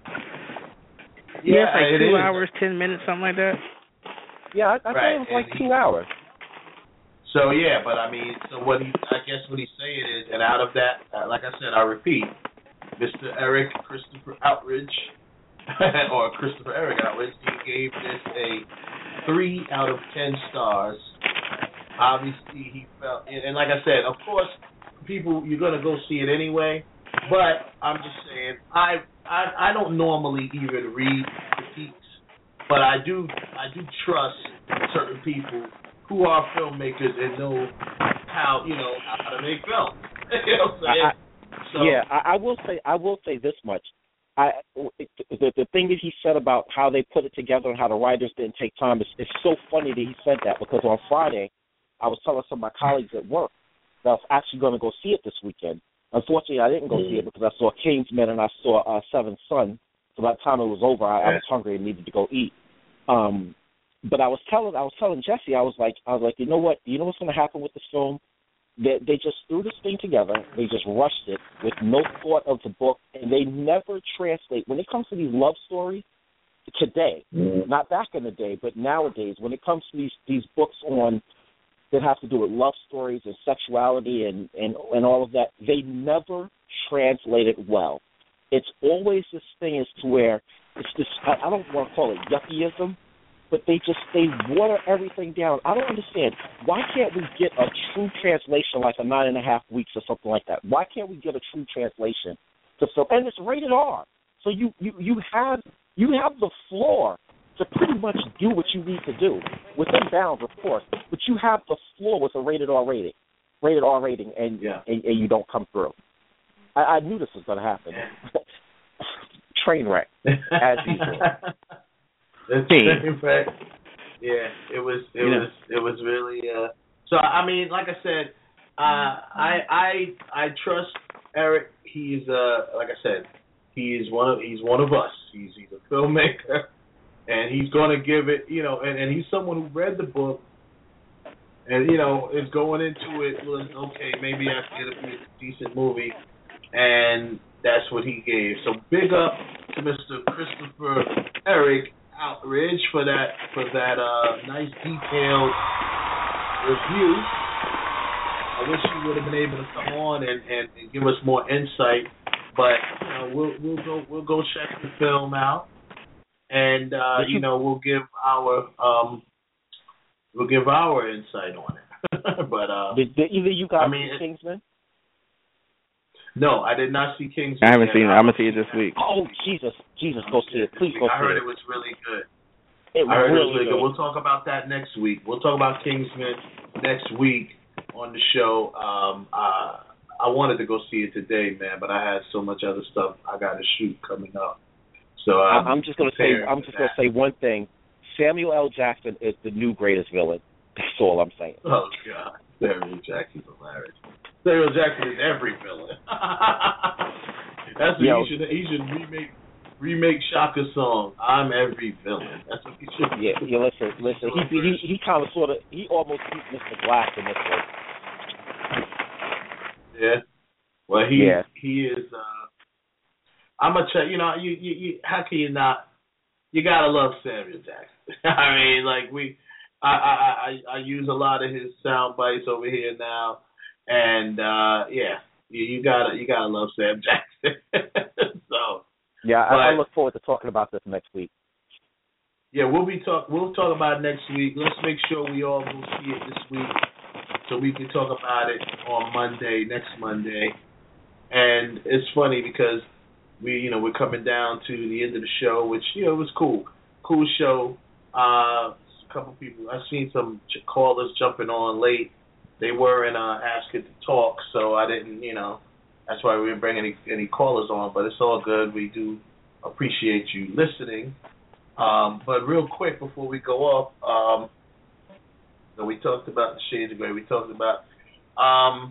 Yeah, Yeah, it's like it two is. hours, ten minutes, something like that. Yeah, I, I Right, thought it was like and two he- hours. So yeah, but I mean, so what he, I guess what he's saying is, and out of that, uh, like I said, I repeat, Mister Eric Christopher Outridge, or Christopher Eric Outridge, he gave this a three out of ten stars. Obviously, he felt, and, and like I said, of course, people, you're gonna go see it anyway. But I'm just saying, I I, I don't normally even read critiques, but I do I do trust certain people who are filmmakers and know how, you know, how to make film. You know what I'm saying? I, so, yeah, I, I will say I will say this much. I the, the thing that he said about how they put it together and how the writers didn't take time is it's so funny that he said that, because on Friday I was telling some of my colleagues at work that I was actually going to go see it this weekend. Unfortunately, I didn't go see it because I saw Kingsman and I saw uh, Seventh Son. So by the time it was over, I, I was hungry and needed to go eat. Um, But I was telling I was telling Jesse, I was like I was like, you know what, you know what's gonna happen with this film? They they just threw this thing together, they just rushed it with no thought of the book, and they never translate. When it comes to these love stories today, mm-hmm. not back in the day, but nowadays, when it comes to these, these books on that have to do with love stories and sexuality and, and, and all of that, they never translate it well. It's always this thing as to where it's this, I, I don't want to call it yuppieism, but they just, they water everything down. I don't understand. Why can't we get a true translation like a nine and a half weeks or something like that? Why can't we get a true translation to film? And it's rated R. So you, you, you have you have the floor to pretty much do what you need to do, within bounds, of course, but you have the floor with a rated R rating, rated R rating, and, yeah. and, and you don't come through. I, I knew this was going to happen. Train wreck, as usual. The train wreck. Yeah, it was. It yeah. was. It was really. Uh, So I mean, like I said, uh, I I I trust Eric. He's uh like I said, he's one of he's one of us. He's he's a filmmaker, and he's gonna give it. You know, and, and he's someone who read the book, and you know is going into it. Like, okay, maybe I can get a decent movie, and that's what he gave. So big up to Mister Christopher Eric Outridge for that for that uh, nice detailed review. I wish he would have been able to come on and, and, and give us more insight, but you know, we'll we'll go we'll go check the film out, and uh, you know we'll give our um we'll give our insight on it. But uh, did, did either you guys I mean, see Kingsman? No, I did not see Kingsman. I haven't yet. seen it. I'm gonna see it this week. Oh Jesus, Jesus, go see it. Please go see it. I heard it was really good. It I heard really it was really good. good. We'll talk about that next week. We'll talk about Kingsman next week on the show. Um, uh, I wanted to go see it today, man, but I had so much other stuff I got to shoot coming up. So uh, I'm just gonna say, I'm just gonna say one thing. Samuel L. Jackson is the new greatest villain. That's all I'm saying. Oh God, Samuel Jackson's hilarious. Samuel Jackson is every villain. That's what Yo. he should. He should remake remake Shaka's song. I'm every villain. That's what he should. Yeah, yeah. Listen, listen. He he he kind of sort of he almost beat Mister Glass in this one. Yeah. Well, he Yeah. he is. Uh, I'm gonna check. You know, you, you you how can you not? You gotta love Samuel Jackson. I mean, like we, I I I, I use a lot of his sound bites over here now. And uh, yeah, you, you gotta you gotta love Sam Jackson. so yeah, but, I, I look forward to talking about this next week. Yeah, we'll be talk we'll talk about it next week. Let's make sure we all go see it this week, so we can talk about it on Monday, next Monday. And it's funny because we you know we're coming down to the end of the show, which you know it was cool, cool show. Uh, a couple people I've seen some callers jumping on late. They weren't uh, asking to talk, so I didn't, you know, that's why we didn't bring any any callers on, but it's all good. We do appreciate you listening. Um, but real quick, before we go off, um, so we talked about the Shades of Grey. We talked about, um,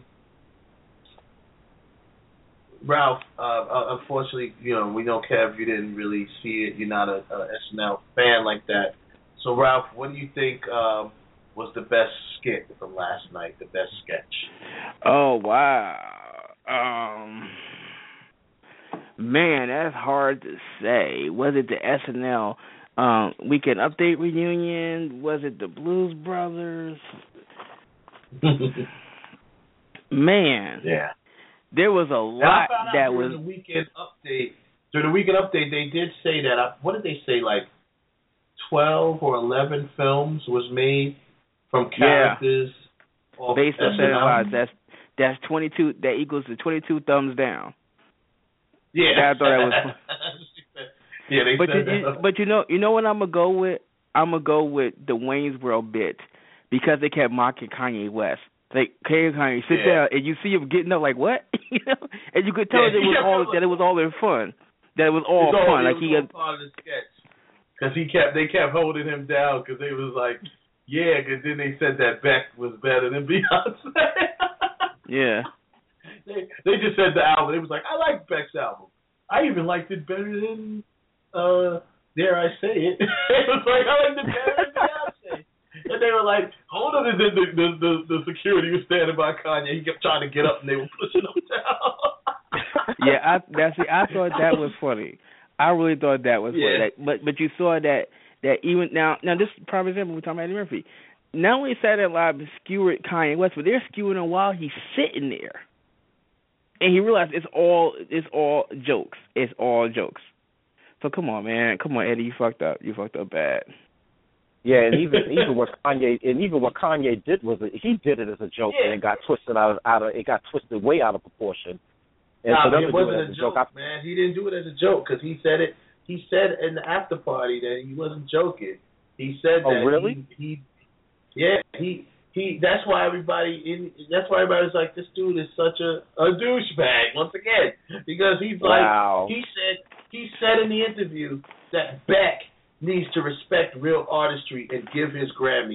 Ralph, uh, unfortunately, you know, we know, Kev, you didn't really see it. You're not a, a S N L fan like that. So, Ralph, what do you think um, was the best skit from last night, the best sketch? Oh, wow. Um, man, that's hard to say. Was it the S N L um, Weekend Update reunion? Was it the Blues Brothers? Man. Yeah. There was a lot that was... the Weekend Update, during the Weekend Update, they did say that, uh, what did they say, like twelve or eleven films was made from characters yeah. of based on S N L. Saturday Night. That's that's twenty two. That equals to twenty two thumbs down. Yeah, I thought that was. yeah, they but said you, that. But you know, you know what I'm gonna go with? I'm gonna go with the Wayne's World bit because they kept mocking Kanye West. Like Kanye, sit yeah. down, and you see him getting up like what? you know, and you could tell yeah, that it was all that it was all in fun. That it was all it's fun. All, like it was he all had, part of the sketch. Because he kept, they kept holding him down because they was like, yeah, because then they said that Beck was better than Beyonce. yeah. They they just said the album. It was like, I like Beck's album. I even liked it better than, uh, dare I say it. It was like, I liked it better than Beyonce. And they were like, hold on, and then the, the, the, the security was standing by Kanye. He kept trying to get up, and they were pushing him down. yeah, I, that's it. I thought that was funny. I really thought that was yeah. funny. That, but but you saw that that even now now this is a prime example. We're talking about Eddie Murphy. Not only Saturday Night Live skewered Kanye West, but they're skewing him while he's sitting there, and he realized it's all it's all jokes. It's all jokes. So come on, man, come on, Eddie, you fucked up. You fucked up bad. Yeah, and even even what Kanye and even what Kanye did was he did it as a joke, yeah. and it got twisted out of out of it got twisted way out of proportion. And nah, for them it to wasn't do it a as a joke, joke, I, man. He didn't do it as a joke because he said it. He said in the after party that he wasn't joking. He said oh, that. really? He, he, yeah, he, he. That's why everybody in. That's why everybody's like, this dude is such a a douchebag once again because he's like wow. he said he said in the interview that Beck needs to respect real artistry and give his Grammy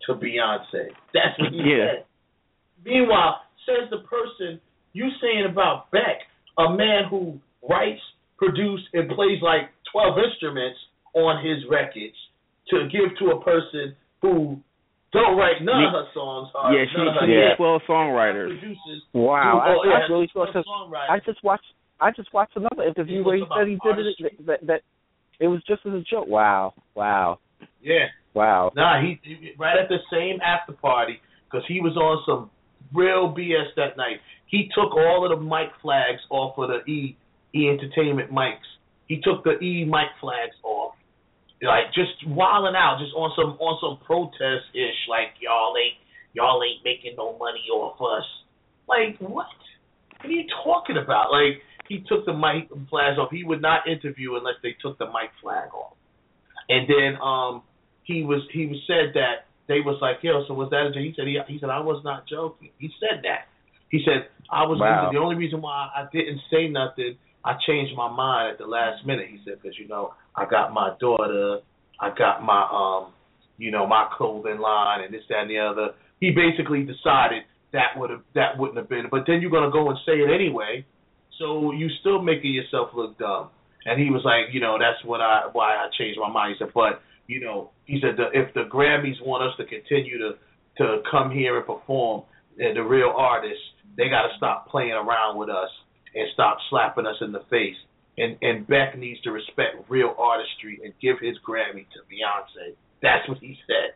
to Beyonce. That's what he yeah. said. Meanwhile, says the person, you saying about Beck, a man who writes, produces, and plays like twelve instruments on his records, to give to a person who don't write none yeah. of her songs. Hard, yeah, she, none she yeah. needs twelve songwriters. Wow, oh, I, yeah, I really thought that. I just watched. I just watched another interview where he said he did it. That, that, that it was just as a joke. Wow, wow. Yeah. Wow. Nah, he, he right at the same after party because he was on some real B S that night. He took all of the mic flags off of the E E Entertainment mics. He took the E mic flags off, like just wilding out, just on some on some protest ish, like y'all ain't y'all ain't making no money off us. Like what? What are you talking about? Like he took the mic flags off. He would not interview unless they took the mic flag off. And then um he was he was said that they was like, yo, so was that a joke? He said he he said I was not joking. He said that. He said I was wow. the only reason why I didn't say nothing. I changed my mind at the last minute. He said because you know I got my daughter, I got my um you know my clothing line and this that and the other. He basically decided that would have that wouldn't have been. But then you're gonna go and say it anyway. So you still making yourself look dumb. And he was like, you know, that's what I why I changed my mind. He said, but you know, he said the, if the Grammys want us to continue to to come here and perform, uh, the real artists, they got to stop playing around with us and stop slapping us in the face. And and Beck needs to respect real artistry and give his Grammy to Beyonce. That's what he said.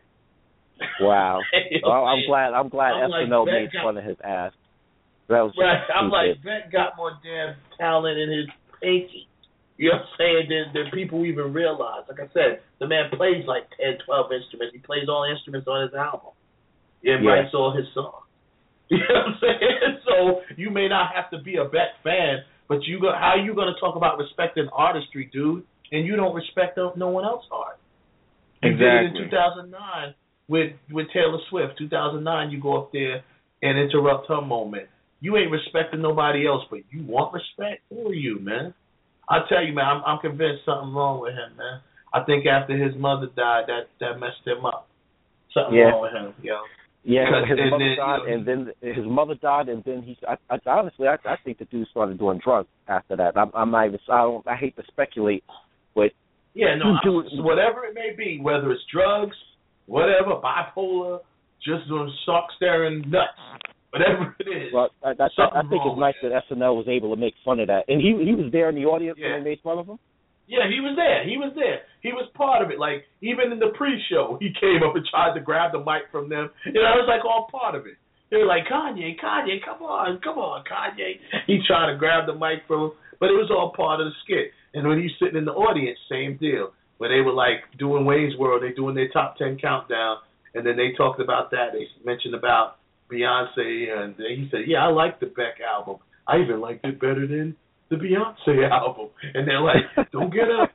Wow. Well, I'm glad. I'm glad I'm S N L like, made got, fun of his ass. That was right. I'm stupid. like, Beck got more damn talent in his pinky. You know what I'm saying? Than, than people even realize. Like I said, the man plays like ten, twelve instruments. He plays all the instruments on his album. And yeah. writes all his songs. You know what I'm saying? So you may not have to be a Beck fan, but you go, how are you going to talk about respecting artistry, dude, and you don't respect no one else's art? You exactly. did it in two thousand nine with, with Taylor Swift. two thousand nine, you go up there and interrupt her moment. You ain't respecting nobody else, but you want respect? Who are you, man? I tell you, man, I'm, I'm convinced something wrong with him, man. I think after his mother died, that, that messed him up. Something yeah. wrong with him, yo. Yeah, his and mother then, died, you know, and then his mother died, and then he. I, I honestly, I, I think the dude started doing drugs after that. I'm, I'm not even. I don't. I hate to speculate, but yeah, no, dude, whatever it may be, whether it's drugs, whatever, bipolar, just doing sock staring nuts, whatever it is. Well, I, I, I think it's nice that S N L was able to make fun of that, and he he was there in the audience yeah. when they made fun of him. Yeah, he was there. He was there. He was part of it. Like, even in the pre-show, he came up and tried to grab the mic from them. And I was, like, all part of it. They were like, Kanye, Kanye, come on, come on, Kanye. He tried to grab the mic from him. But it was all part of the skit. And when he's sitting in the audience, same deal. Where they were, like, doing Wayne's World. They doing their top ten countdown. And then they talked about that. They mentioned about Beyonce. And he said, yeah, I like the Beck album. I even liked it better than the Beyonce album. And they're like, don't get up.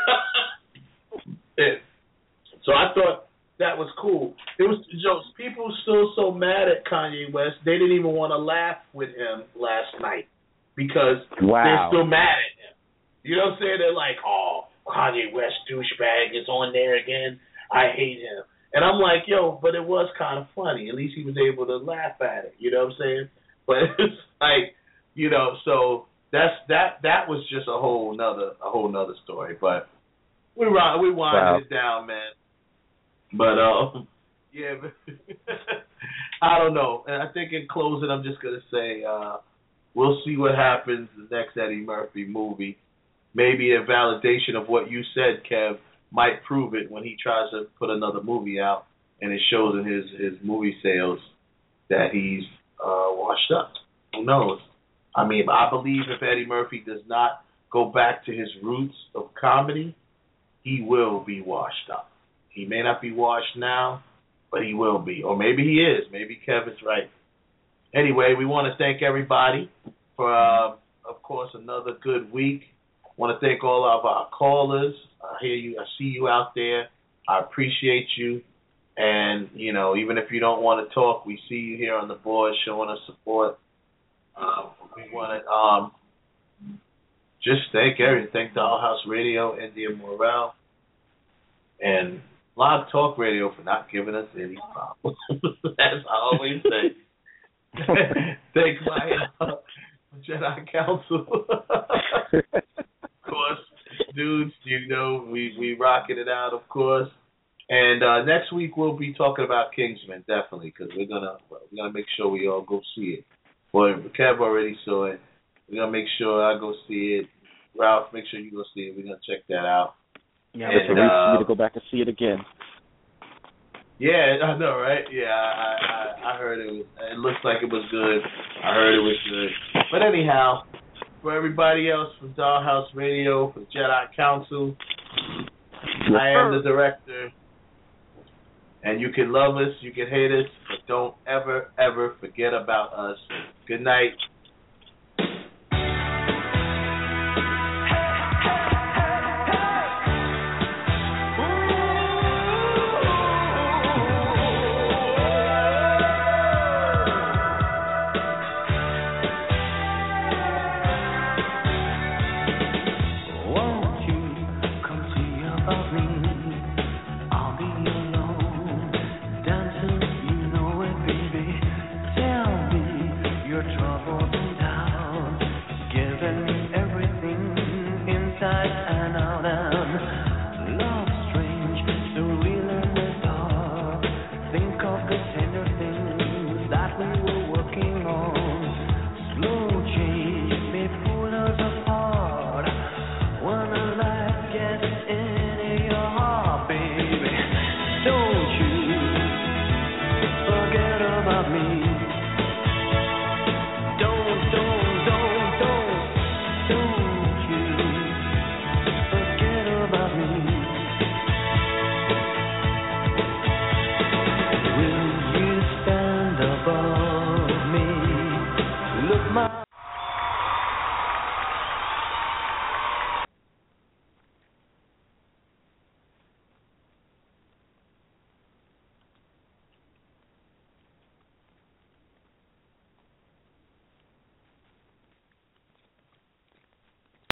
And so I thought that was cool. It was jokes. People were still so mad at Kanye West, they didn't even want to laugh with him last night because wow. they're still mad at him. You know what I'm saying? They're like, oh, Kanye West douchebag is on there again. I hate him. And I'm like, yo, but it was kind of funny. At least he was able to laugh at it. You know what I'm saying? But it's like, you know, so That's that. That was just a whole nother a whole nother story. But we we winding wow. it down, man. But um, yeah, I don't know. And I think in closing, I'm just gonna say uh, we'll see what happens the next Eddie Murphy movie. Maybe a validation of what you said, Kev, might prove it when he tries to put another movie out, and it shows in his his movie sales that he's uh, washed up. Who knows? I mean, I believe if Eddie Murphy does not go back to his roots of comedy, he will be washed up. He may not be washed now, but he will be. Or maybe he is. Maybe Kevin's right. Anyway, we want to thank everybody for, uh, of course, another good week. I want to thank all of our callers. I hear you. I see you out there. I appreciate you. And, you know, even if you don't want to talk, we see you here on the board showing us support. Uh, we want to um, just thank everything. Thank Dollhouse Radio, India Morale. And Blog Talk Radio for not giving us any problems. As I always say. Thank my uh, Jedi Council. Of course, dudes, you know, we, we rocking it out, of course. And uh, next week we'll be talking about Kingsman, definitely, because we're gonna we're gonna make sure we all go see it. Well, Kev already saw it. We're gonna make sure I go see it. Ralph, make sure you go see it. We're gonna check that out. Yeah, and, it's a uh, for me to go back and see it again. Yeah, I know, right? Yeah, I, I I heard it was. It looks like it was good. I heard it was good. But anyhow, for everybody else from Dollhouse Radio, for Jedi Council, I am the director. And you can love us, you can hate us, but don't ever, ever forget about us. Good night.